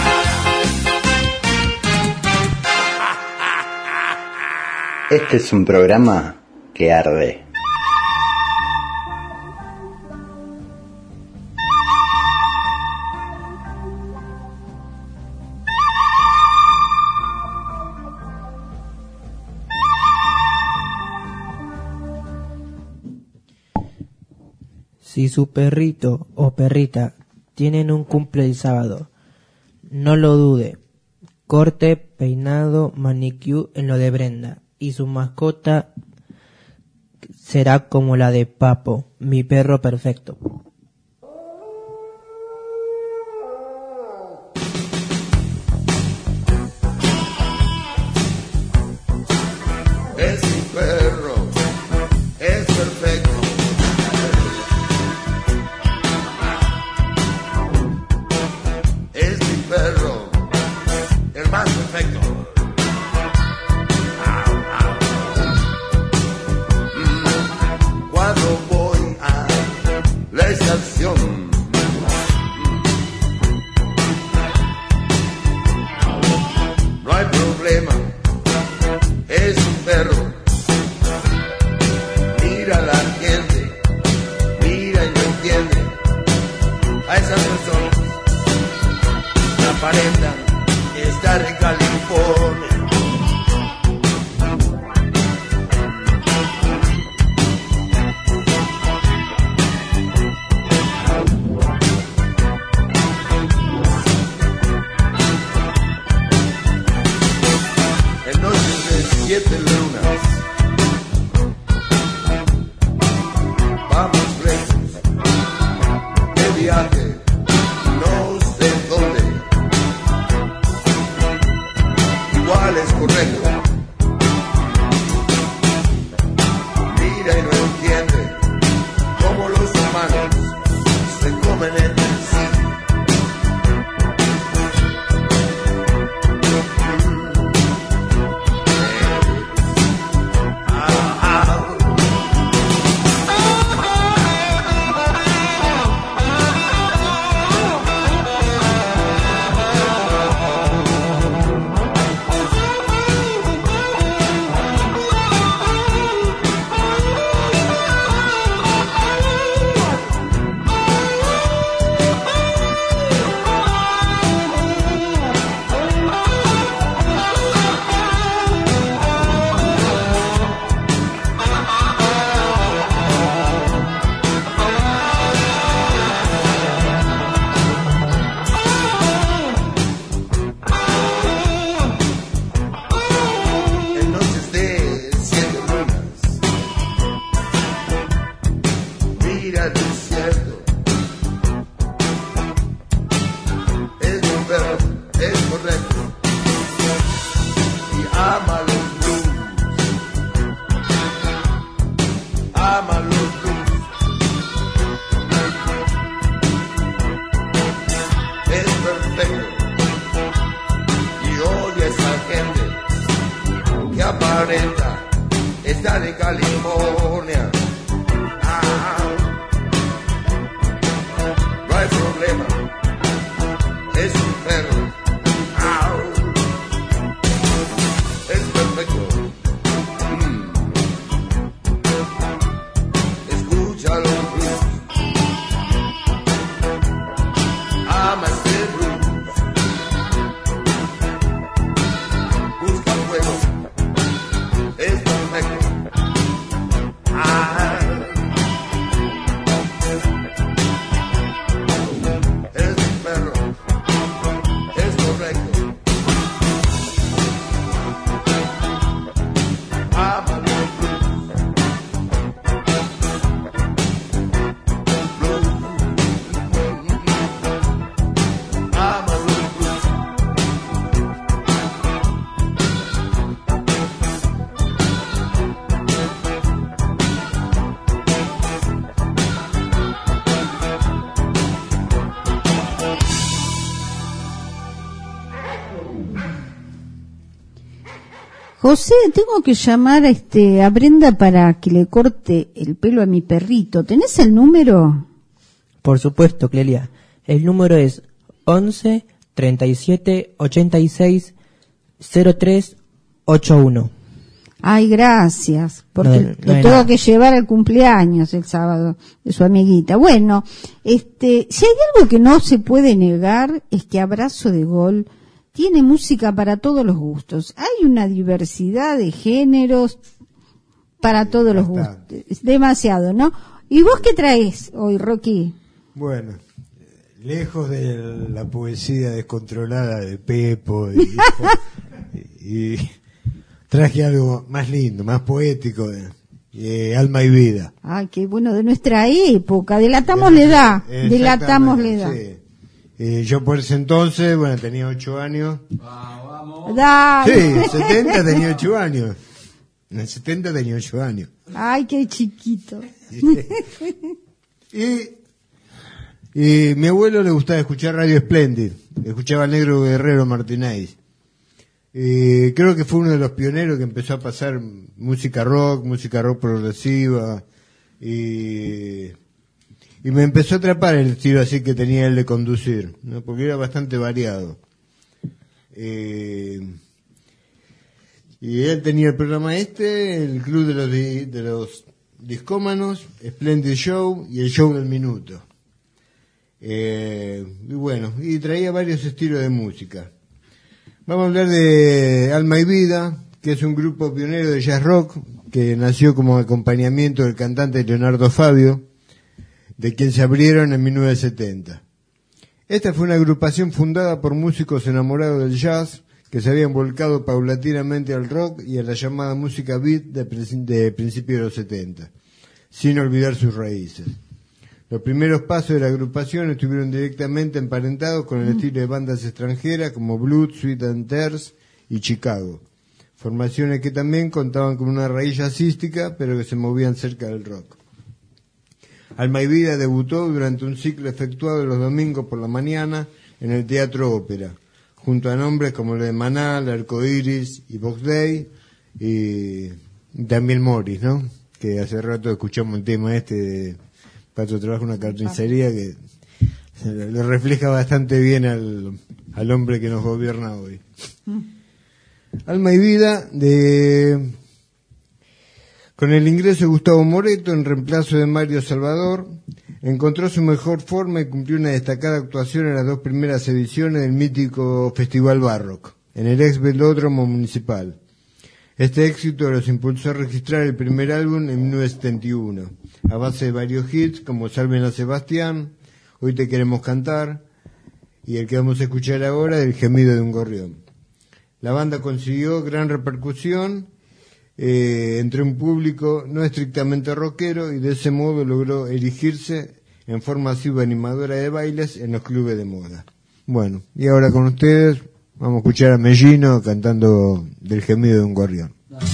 Speaker 15: Este es un programa que arde.
Speaker 5: Si su perrito o perrita tienen un cumple el sábado, no lo dude. Corte, peinado, manicure en lo de Brenda. Y su mascota será como la de Papo, mi perro perfecto.
Speaker 8: Es mi perro
Speaker 4: Mira a la gente, mira y no entiende. A esas personas que aparentan estar en California. En noches de 7 lunas vamos lejos de viaje, no sé dónde. Igual es correcto. Mira y no entiende cómo los humanos se comen entre sí. En noches de 7 lunas, mira el desierto. Es un perro, es correcto. Y ama los blues. Ama los blues. Es perfecto. Y odia a esa gente que aparenta estar en California. No hay problema, es un perro. Es perfecto. Escucha los blues. Ama este blues. Busca fuego. Es perfecto. Es un perro. Es correcto. Ama los blues. Blues. Ama los blues.
Speaker 6: José, tengo que llamar a Brenda para que le corte el pelo a mi perrito. ¿Tenés el número?
Speaker 5: Por supuesto, Clelia. El número es 11 37 86 03 81.
Speaker 6: Ay, gracias, porque
Speaker 5: No
Speaker 6: lo
Speaker 5: hay
Speaker 6: tengo
Speaker 5: nada.
Speaker 6: que llevar al cumpleaños el sábado de su amiguita. Bueno, si hay algo que no se puede negar es que Abrazo de Gol tiene música para todos los gustos. Hay una diversidad de géneros para todos los gustos. Es demasiado, ¿no? ¿Y vos qué traes hoy, Rocky?
Speaker 2: Bueno, lejos de la poesía descontrolada de Pepo y traje algo más lindo, más poético, alma y vida.
Speaker 6: Ay, qué bueno, de nuestra época. Delatamos la edad. Delatamos la edad.
Speaker 2: Sí. Yo por ese entonces, bueno, tenía 8 años.
Speaker 6: Dale.
Speaker 2: Sí, en el 70 tenía 8 años. En el 70 tenía 8 años.
Speaker 6: Ay, qué chiquito.
Speaker 2: Y mi abuelo le gustaba escuchar Radio Splendid. Escuchaba al Negro Guerrero Martínez. Creo que fue uno de los pioneros que empezó a pasar música rock progresiva. Y me empezó a atrapar el estilo así que tenía él de conducir, ¿no? Porque era bastante variado. Y él tenía el programa el Club de Discómanos, Splendid Show y el Show del Minuto. Y bueno, y traía varios estilos de música. Vamos a hablar de Alma y Vida, que es un grupo pionero de jazz rock que nació como acompañamiento del cantante Leonardo Fabio, de quien se abrieron en 1970. Esta fue una agrupación fundada por músicos enamorados del jazz que se habían volcado paulatinamente al rock y a la llamada música beat de principios de los 70, sin olvidar sus raíces. Los primeros pasos de la agrupación estuvieron directamente emparentados con el estilo de bandas extranjeras como Blood, Sweat and Tears y Chicago, formaciones que también contaban con una raíz jazzística pero que se movían cerca del rock. Alma y Vida debutó durante un ciclo efectuado los domingos por la mañana en el Teatro Ópera, junto a nombres como los de Maná, Arcoiris y Box Day, y también Morris, ¿no? Que hace rato escuchamos el tema de Pato trabaja en una carnicería que lo refleja bastante bien al hombre que nos gobierna hoy. Alma y Vida con el ingreso de Gustavo Moreto en reemplazo de Mario Salvador, encontró su mejor forma y cumplió una destacada actuación en las 2 primeras ediciones del mítico Festival Barrock, en el ex Velódromo Municipal. Este éxito los impulsó a registrar el primer álbum en 1971, a base de varios hits como Salven a Sebastián, Hoy te queremos cantar, y el que vamos a escuchar ahora, El gemido de un gorrión. La banda consiguió gran repercusión entre un público no estrictamente rockero y de ese modo logró erigirse en forma asiva animadora de bailes en los clubes de moda. Bueno, y ahora con ustedes vamos a escuchar a Mellino cantando Del gemido de un gorrión.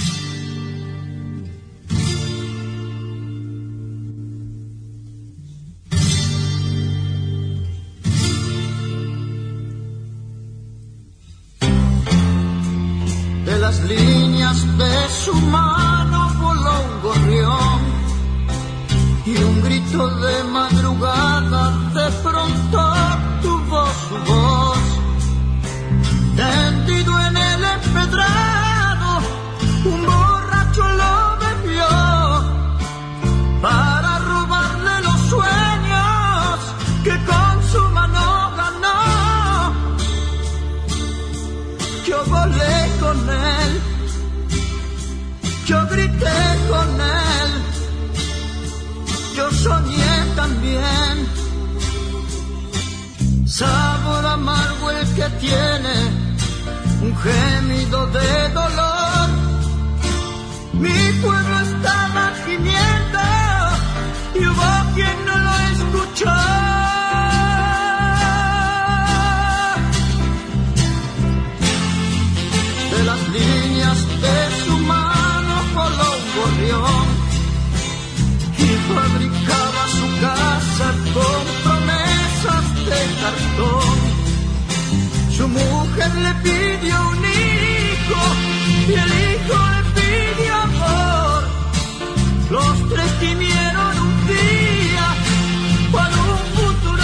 Speaker 17: De las líneas de su mano voló un gorrión y un grito de madrugada de pronto tuvo su voz. Tendido en el empedrado, un borracho lo bebió para robarle los sueños que con su mano ganó. Yo volé con él, yo grité con él, yo soñé también. Sabor amargo el que tiene un gemido de dolor. Mi pueblo estaba gimiendo y hubo quien no lo escuchó. De las líneas de su mano voló un gorrión y fabricaba su casa con promesas de cartón. Su mujer le pidió un hijo y el hijo le pidió amor. Los tres gimieron un día por un futuro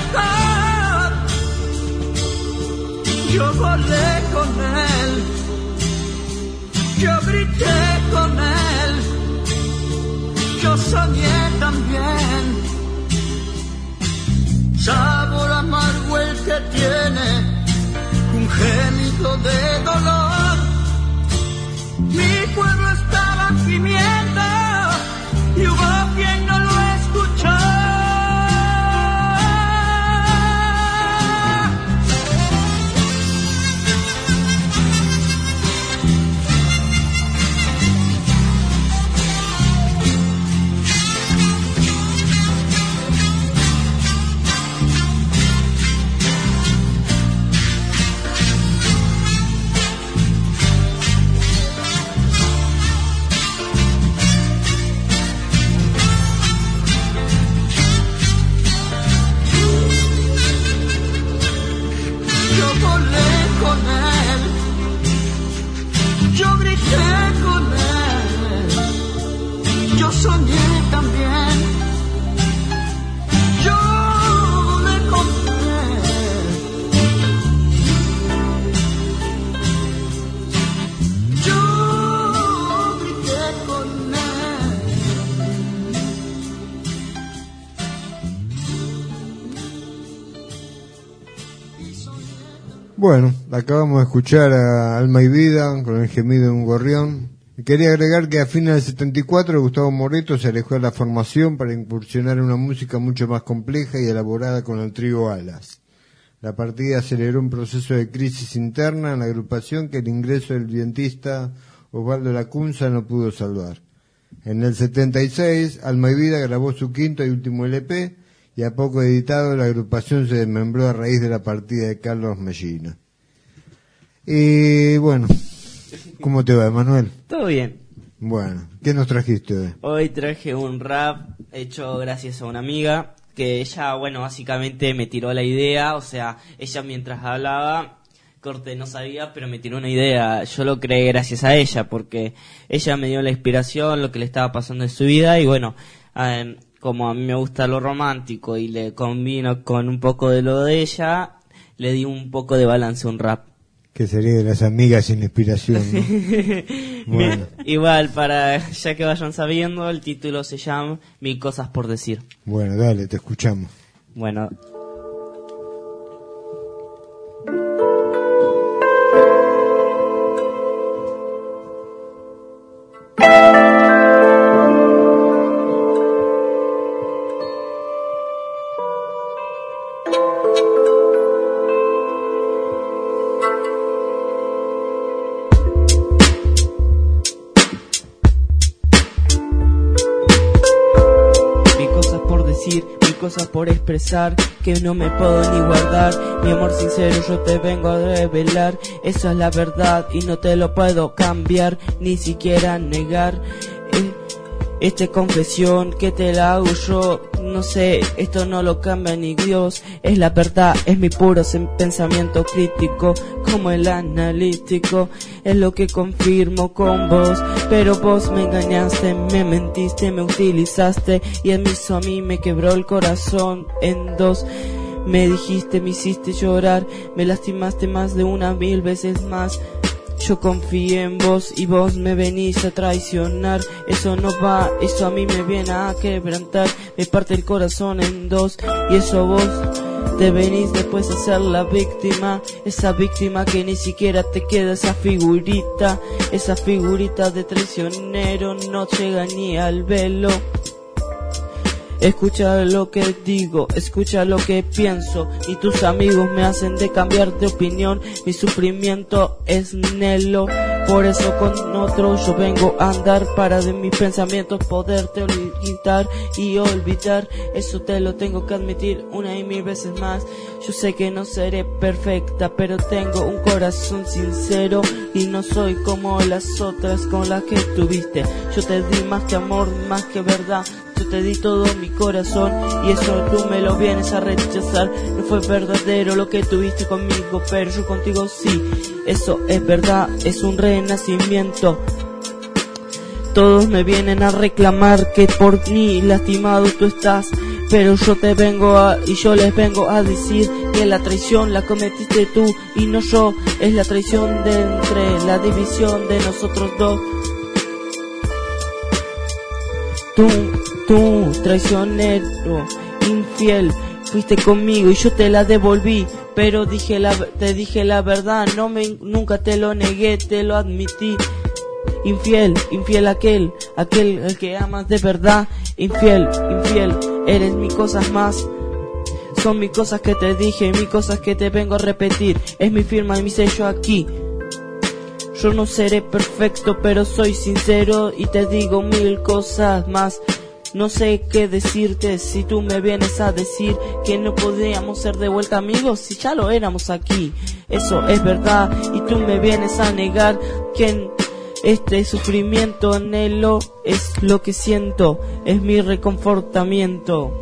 Speaker 17: mejor. Yo volé con él, yo grité con él, yo soñé también. Sabor amargo el que tiene un gemido de dolor. Mi pueblo estaba gimiendo y hubo quien no lo escuchó. Yo grité con él, yo soñé también, yo le conté, yo grité con él.
Speaker 2: Bueno, acabamos de escuchar a Alma y Vida con El gemido de un gorrión. Quería agregar que a fines del 74 Gustavo Moreto se alejó de la formación para incursionar en una música mucho más compleja y elaborada con el trío Alas. La partida aceleró un proceso de crisis interna en la agrupación que el ingreso del vientista Osvaldo Lacunza no pudo salvar. En el 76, Alma y Vida grabó su quinto y último LP, y a poco editado la agrupación se desmembró a raíz de la partida de Carlos Mellina. Y bueno, ¿cómo te va, Manuel?
Speaker 13: Todo bien.
Speaker 2: Bueno, ¿qué nos trajiste hoy?
Speaker 13: Hoy traje un rap hecho gracias a una amiga que ella, bueno, básicamente me tiró la idea, o sea, ella mientras hablaba, corte no sabía, pero me tiró una idea. Yo lo creé gracias a ella, porque ella me dio la inspiración, lo que le estaba pasando en su vida, y bueno, como a mí me gusta lo romántico y le combino con un poco de lo de ella, le di un poco de balance a un rap.
Speaker 2: Que sería de las amigas sin inspiración, ¿no? Bueno.
Speaker 13: Igual, para ya que vayan sabiendo, el título se llama 1000 cosas por decir.
Speaker 2: Bueno, dale, te escuchamos.
Speaker 13: Bueno. Cosas por expresar que no me puedo ni guardar. Mi amor sincero yo te vengo a revelar. Eso es la verdad y no te lo puedo cambiar, ni siquiera negar. Esta confesión que te la hago yo, no sé, esto no lo cambia ni Dios. Es la verdad, es mi puro pensamiento crítico, como el analítico. Es lo que confirmo con vos, pero vos me engañaste, me mentiste, me utilizaste, y eso a mí me quebró el corazón en dos. Me dijiste, me hiciste llorar, me lastimaste más de 1000 veces más. Yo confié en vos y vos me venís a traicionar. Eso no va, eso a mí me viene a quebrantar. Me parte el corazón en dos, y eso vos te venís después a ser la víctima. Esa víctima que ni siquiera te queda esa figurita de traicionero, no llega ni al velo. Escucha lo que digo, escucha lo que pienso, y tus amigos me hacen de cambiar de opinión. Mi sufrimiento es nelo, por eso con otro yo vengo a andar, para de mis pensamientos poderte olvidar y olvidar. Eso te lo tengo que admitir 1000 veces más. Yo sé que no seré perfecta, pero tengo un corazón sincero y no soy como las otras con las que estuviste. Yo te di más que amor, más que verdad. Yo te di todo mi corazón y eso tú me lo vienes a rechazar. No fue verdadero lo que tuviste conmigo, pero yo contigo sí. Eso es verdad, es un renacimiento. Todos me vienen a reclamar que por mí lastimado tú estás, pero yo yo les vengo a decir que la traición la cometiste tú y no yo. Es la traición de entre la división de nosotros dos. Tú, traicionero, infiel, fuiste conmigo y yo te la devolví, pero te dije la verdad, nunca te lo negué, te lo admití. Infiel aquel el que amas de verdad. Infiel, eres mis cosas más. Son mis cosas que te dije, mis cosas que te vengo a repetir. Es mi firma y mi sello aquí. Yo no seré perfecto, pero soy sincero y te digo 1000 cosas más. No sé qué decirte si tú me vienes a decir que no podíamos ser de vuelta amigos si ya lo éramos aquí. Eso es verdad y tú me vienes a negar que este sufrimiento anhelo es lo que siento, es mi reconfortamiento.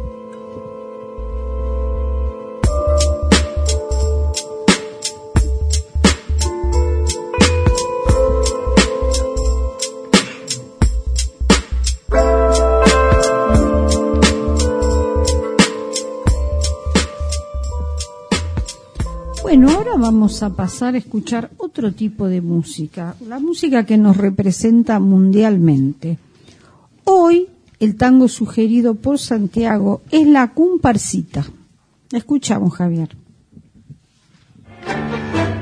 Speaker 6: Bueno, ahora vamos a pasar a escuchar otro tipo de música, la música que nos representa mundialmente. Hoy el tango sugerido por Santiago es la comparsita. Escuchamos, Javier.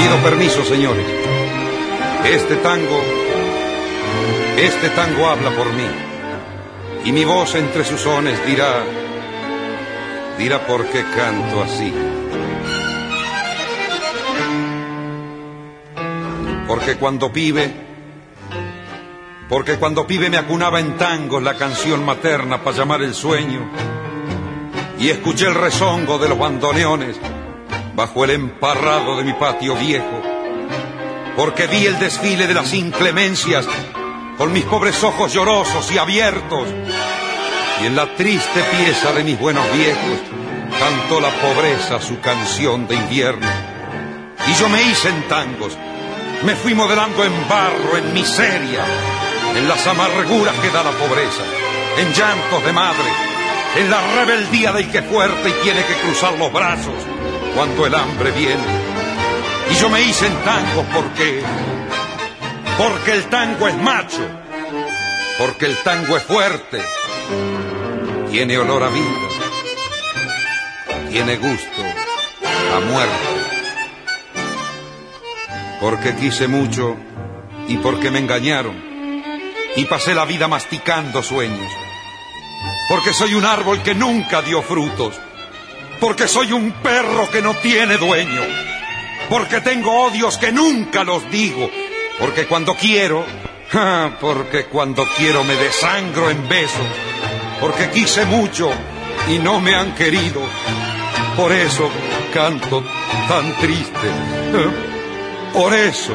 Speaker 10: Pido permiso, señores. Este tango habla por mí. Y mi voz entre sus sones dirá por qué canto así. Porque cuando pibe me acunaba en tangos la canción materna para llamar el sueño, y escuché el rezongo de los bandoneones bajo el emparrado de mi patio viejo. Porque vi el desfile de las inclemencias con mis pobres ojos llorosos y abiertos, y en la triste pieza de mis buenos viejos cantó la pobreza su canción de invierno. Y yo me hice en tangos, me fui modelando en barro, en miseria, en las amarguras que da la pobreza, en llantos de madre, en la rebeldía del que es fuerte y tiene que cruzar los brazos cuando el hambre viene. Y yo me hice en tangos porque el tango es macho, porque el tango es fuerte, tiene olor a vida, tiene gusto a muerte. Porque quise mucho y porque me engañaron y pasé la vida masticando sueños. Porque soy un árbol que nunca dio frutos, porque soy un perro que no tiene dueño, porque tengo odios que nunca los digo, porque cuando quiero me desangro en besos, porque quise mucho y no me han querido, por eso canto tan triste, por eso.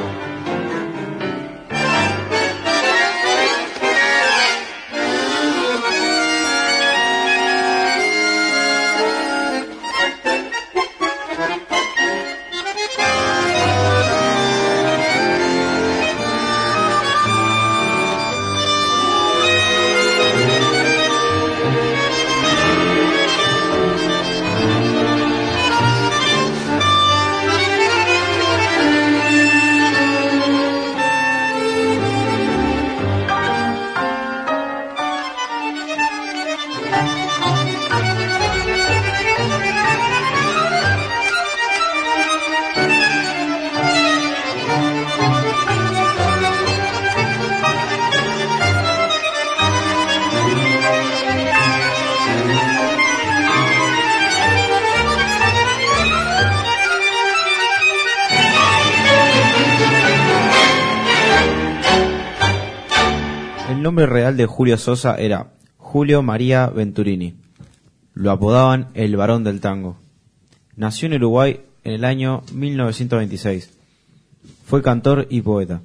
Speaker 9: El nombre real de Julio Sosa era Julio María Venturini. Lo apodaban el Barón del Tango. Nació en Uruguay en el año 1926. Fue cantor y poeta.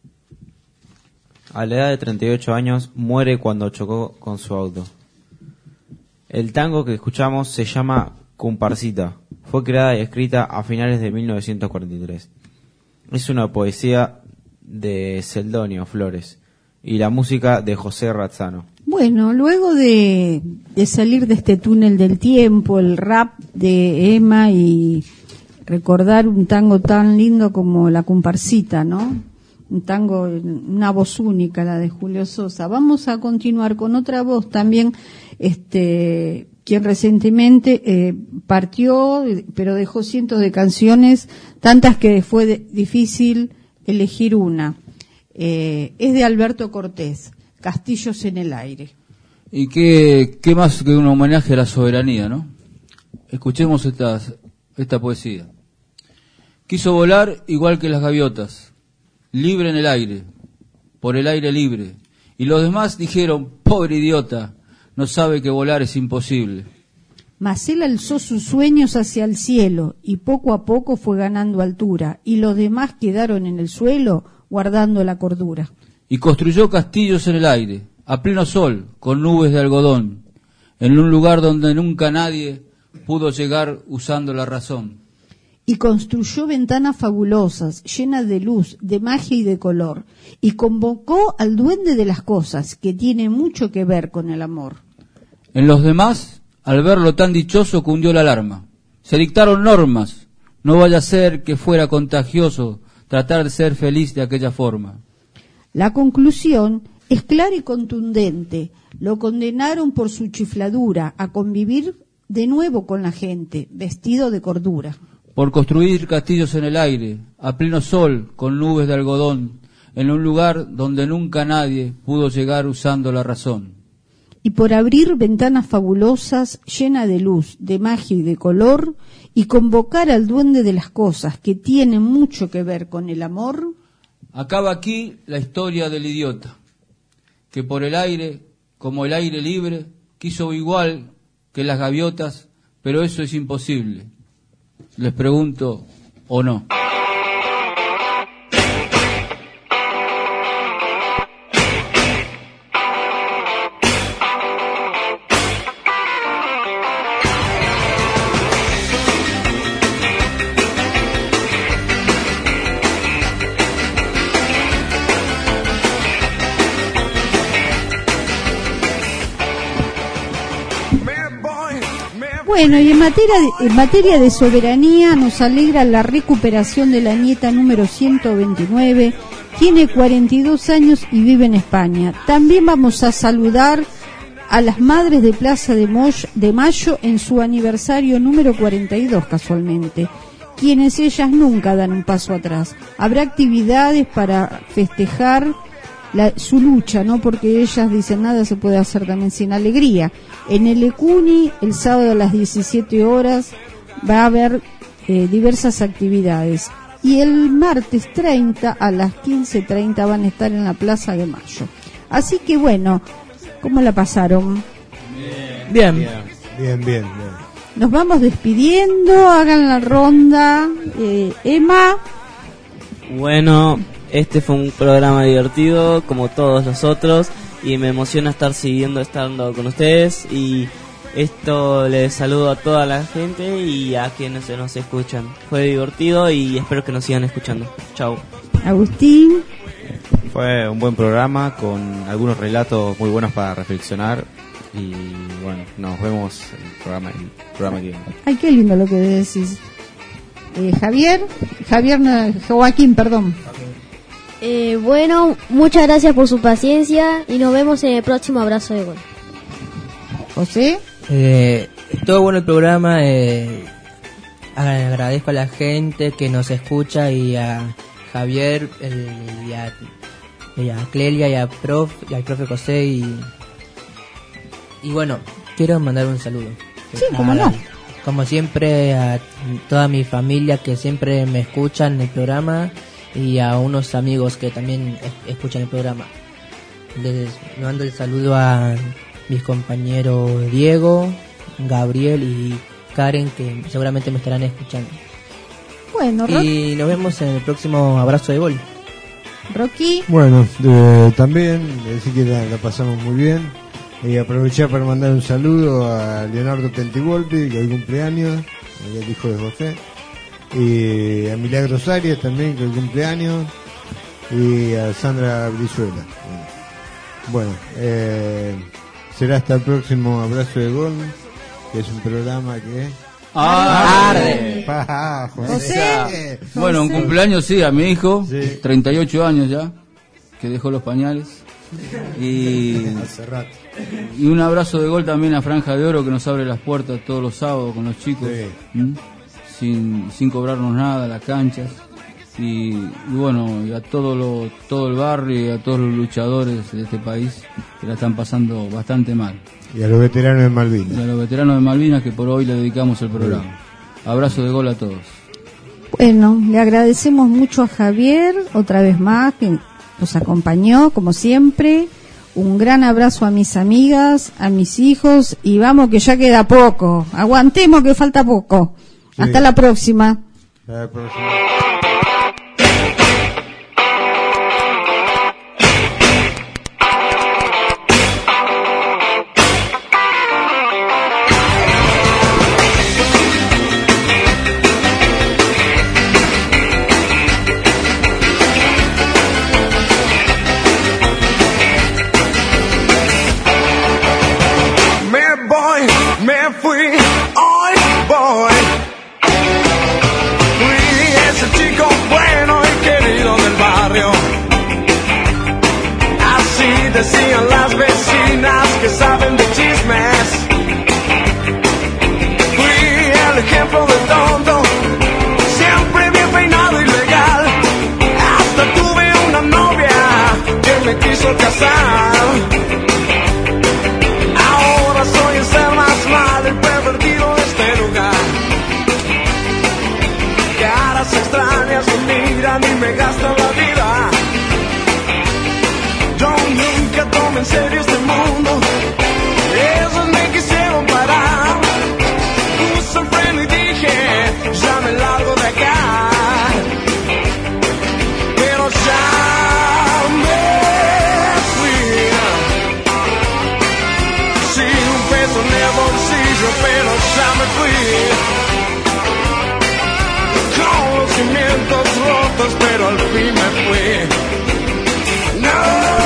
Speaker 9: A la edad de 38 años muere cuando chocó con su auto. El tango que escuchamos se llama Comparsita. Fue creada y escrita a finales de 1943. Es una poesía de Celdonio Flores y la música de José Razzano.
Speaker 6: Bueno, luego de salir de este túnel del tiempo, el rap de Emma y recordar un tango tan lindo como La Comparsita, ¿no? Un tango, una voz única, la de Julio Sosa. Vamos a continuar con otra voz también, quien recientemente partió, pero dejó cientos de canciones, tantas que fue difícil elegir una. Es de Alberto Cortés, Castillos en el aire.
Speaker 14: Y qué más que un homenaje a la soberanía, ¿no? Escuchemos esta poesía. Quiso volar igual que las gaviotas, libre en el aire, por el aire libre. Y los demás dijeron, pobre idiota, no sabe que volar es imposible.
Speaker 6: Mas él alzó sus sueños hacia el cielo y poco a poco fue ganando altura, y los demás quedaron en el suelo guardando la cordura.
Speaker 14: Y construyó castillos en el aire, a pleno sol, con nubes de algodón, en un lugar donde nunca nadie pudo llegar usando la razón.
Speaker 6: Y construyó ventanas fabulosas, llenas de luz, de magia y de color, y convocó al duende de las cosas, que tiene mucho que ver con el amor.
Speaker 14: En los demás, al verlo tan dichoso, cundió la alarma. Se dictaron normas, no vaya a ser que fuera contagioso tratar de ser feliz de aquella forma.
Speaker 6: La conclusión es clara y contundente. Lo condenaron por su chifladura a convivir de nuevo con la gente, vestido de cordura.
Speaker 14: por construir castillos en el aire, a pleno sol, con nubes de algodón, en un lugar donde nunca nadie pudo llegar usando la razón.
Speaker 6: Y por abrir ventanas fabulosas, llenas de luz, de magia y de color, y convocar al duende de las cosas que tienen mucho que ver con el amor.
Speaker 14: Acaba aquí la historia del idiota, que por el aire, como el aire libre, quiso igual que las gaviotas, pero eso es imposible. Les pregunto, ¿o no?
Speaker 6: Bueno, y en materia de soberanía nos alegra la recuperación de la nieta número 129, tiene 42 años y vive en España. También vamos a saludar a las madres de Plaza de Mayo en su aniversario número 42 casualmente, quienes ellas nunca dan un paso atrás. Habrá actividades para festejar su lucha, ¿no? Porque ellas dicen nada se puede hacer también sin alegría. En el Ecuni, el sábado a las 17 horas, va a haber diversas actividades. Y el martes 30 a las 15:30 van a estar en la Plaza de Mayo. Así que bueno, ¿cómo la pasaron?
Speaker 5: Bien.
Speaker 2: Bien.
Speaker 6: Nos vamos despidiendo, hagan la ronda. Emma.
Speaker 13: Bueno, este fue un programa divertido, como todos los otros, y me emociona estar estando con ustedes, y esto les saludo a toda la gente y a quienes se nos escuchan. Fue divertido y espero que nos sigan escuchando. Chau.
Speaker 6: Agustín.
Speaker 9: Fue un buen programa con algunos relatos muy buenos para reflexionar, y bueno, nos vemos en el programa que viene.
Speaker 6: Ay, qué lindo lo que decís. Joaquín, perdón.
Speaker 11: Bueno, muchas gracias por su paciencia y nos vemos en el próximo Abrazo de Gol.
Speaker 6: ¿José?
Speaker 5: Todo bueno el programa. Agradezco a la gente que nos escucha, y a Javier y a Clelia y al profe José, y bueno, quiero mandar un saludo.
Speaker 6: Sí, cómo no.
Speaker 5: Como siempre, a toda mi familia que siempre me escuchan en el programa, y a unos amigos que también escuchan el programa. Les mando el saludo a mis compañeros Diego, Gabriel y Karen, que seguramente me estarán escuchando.
Speaker 6: Bueno,
Speaker 5: y nos vemos en el próximo Abrazo de Gol.
Speaker 6: Rocky.
Speaker 2: Bueno, también decir que la pasamos muy bien, y aprovechar para mandar un saludo a Leonardo Pentivolpi, que hoy cumpleaños, el hijo de José, y a Milagros Arias también, que hoy cumpleaños, y a Sandra Brizuela. Bueno, será hasta el próximo Abrazo de Gol, que es un programa que
Speaker 14: ¡Arde!
Speaker 6: José.
Speaker 14: Bueno, un cumpleaños sí a mi hijo, 38 años ya, que dejó los pañales. Y un abrazo de Gol también a Franja de Oro, que nos abre las puertas todos los sábados con los chicos, sin cobrarnos nada, las canchas. Y bueno, y a todo el barrio y a todos los luchadores de este país que la están pasando bastante mal.
Speaker 2: Y a los veteranos de Malvinas.
Speaker 14: Y a los veteranos de Malvinas, que por hoy le dedicamos el programa. Abrazo de Gol a todos.
Speaker 6: Bueno, le agradecemos mucho a Javier, otra vez más, que nos acompañó, como siempre. Un gran abrazo a mis amigas, a mis hijos, y vamos que ya queda poco. Aguantemos que falta poco. Sí. Hasta la próxima.
Speaker 2: Hasta la próxima.
Speaker 17: Me fui, hoy voy, fui ese chico me gastan la vida. Yo nunca tomé en serio este mundo. Esos me quisieron parar. Puse el freno y dije, ya me largo de acá. Pero ya me fui. Sin un peso en el bolsillo, pero ya me fui. Con los cimientos rotos, pero al fin me fui. No.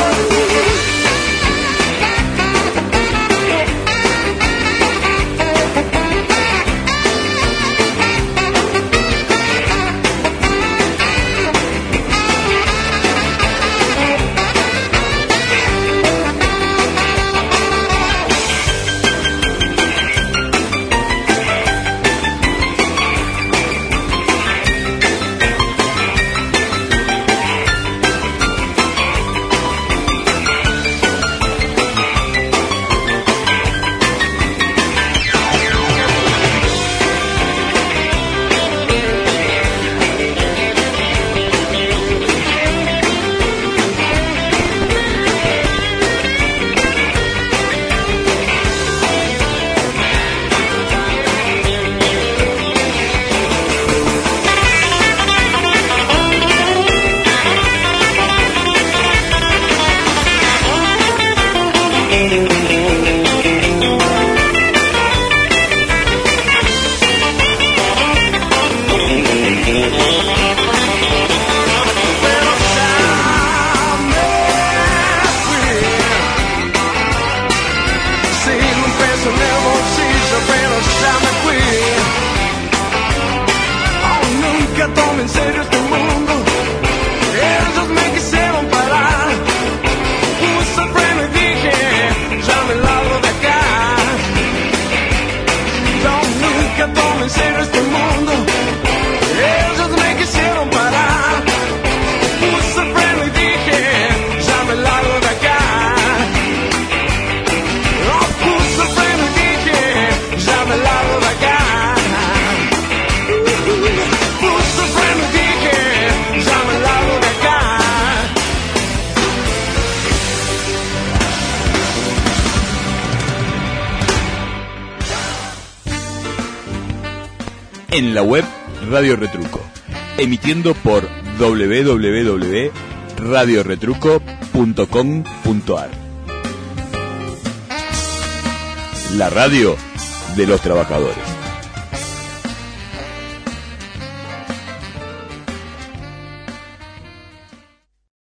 Speaker 17: En serio este mundo, ellos me quisieron parar. Puse el freno y dije, ya me largo de acá. Yo nunca tomé en serio este mundo, ellos me quisieron parar. Puse el freno y dije, ya me largo de acá. No, puse el freno y dije, ya me largo de acá. Puse el freno y dije, ya me largo de acá.
Speaker 16: En la web Radio Retruco, emitiendo por www.radioretruco.com.ar. La radio de los trabajadores.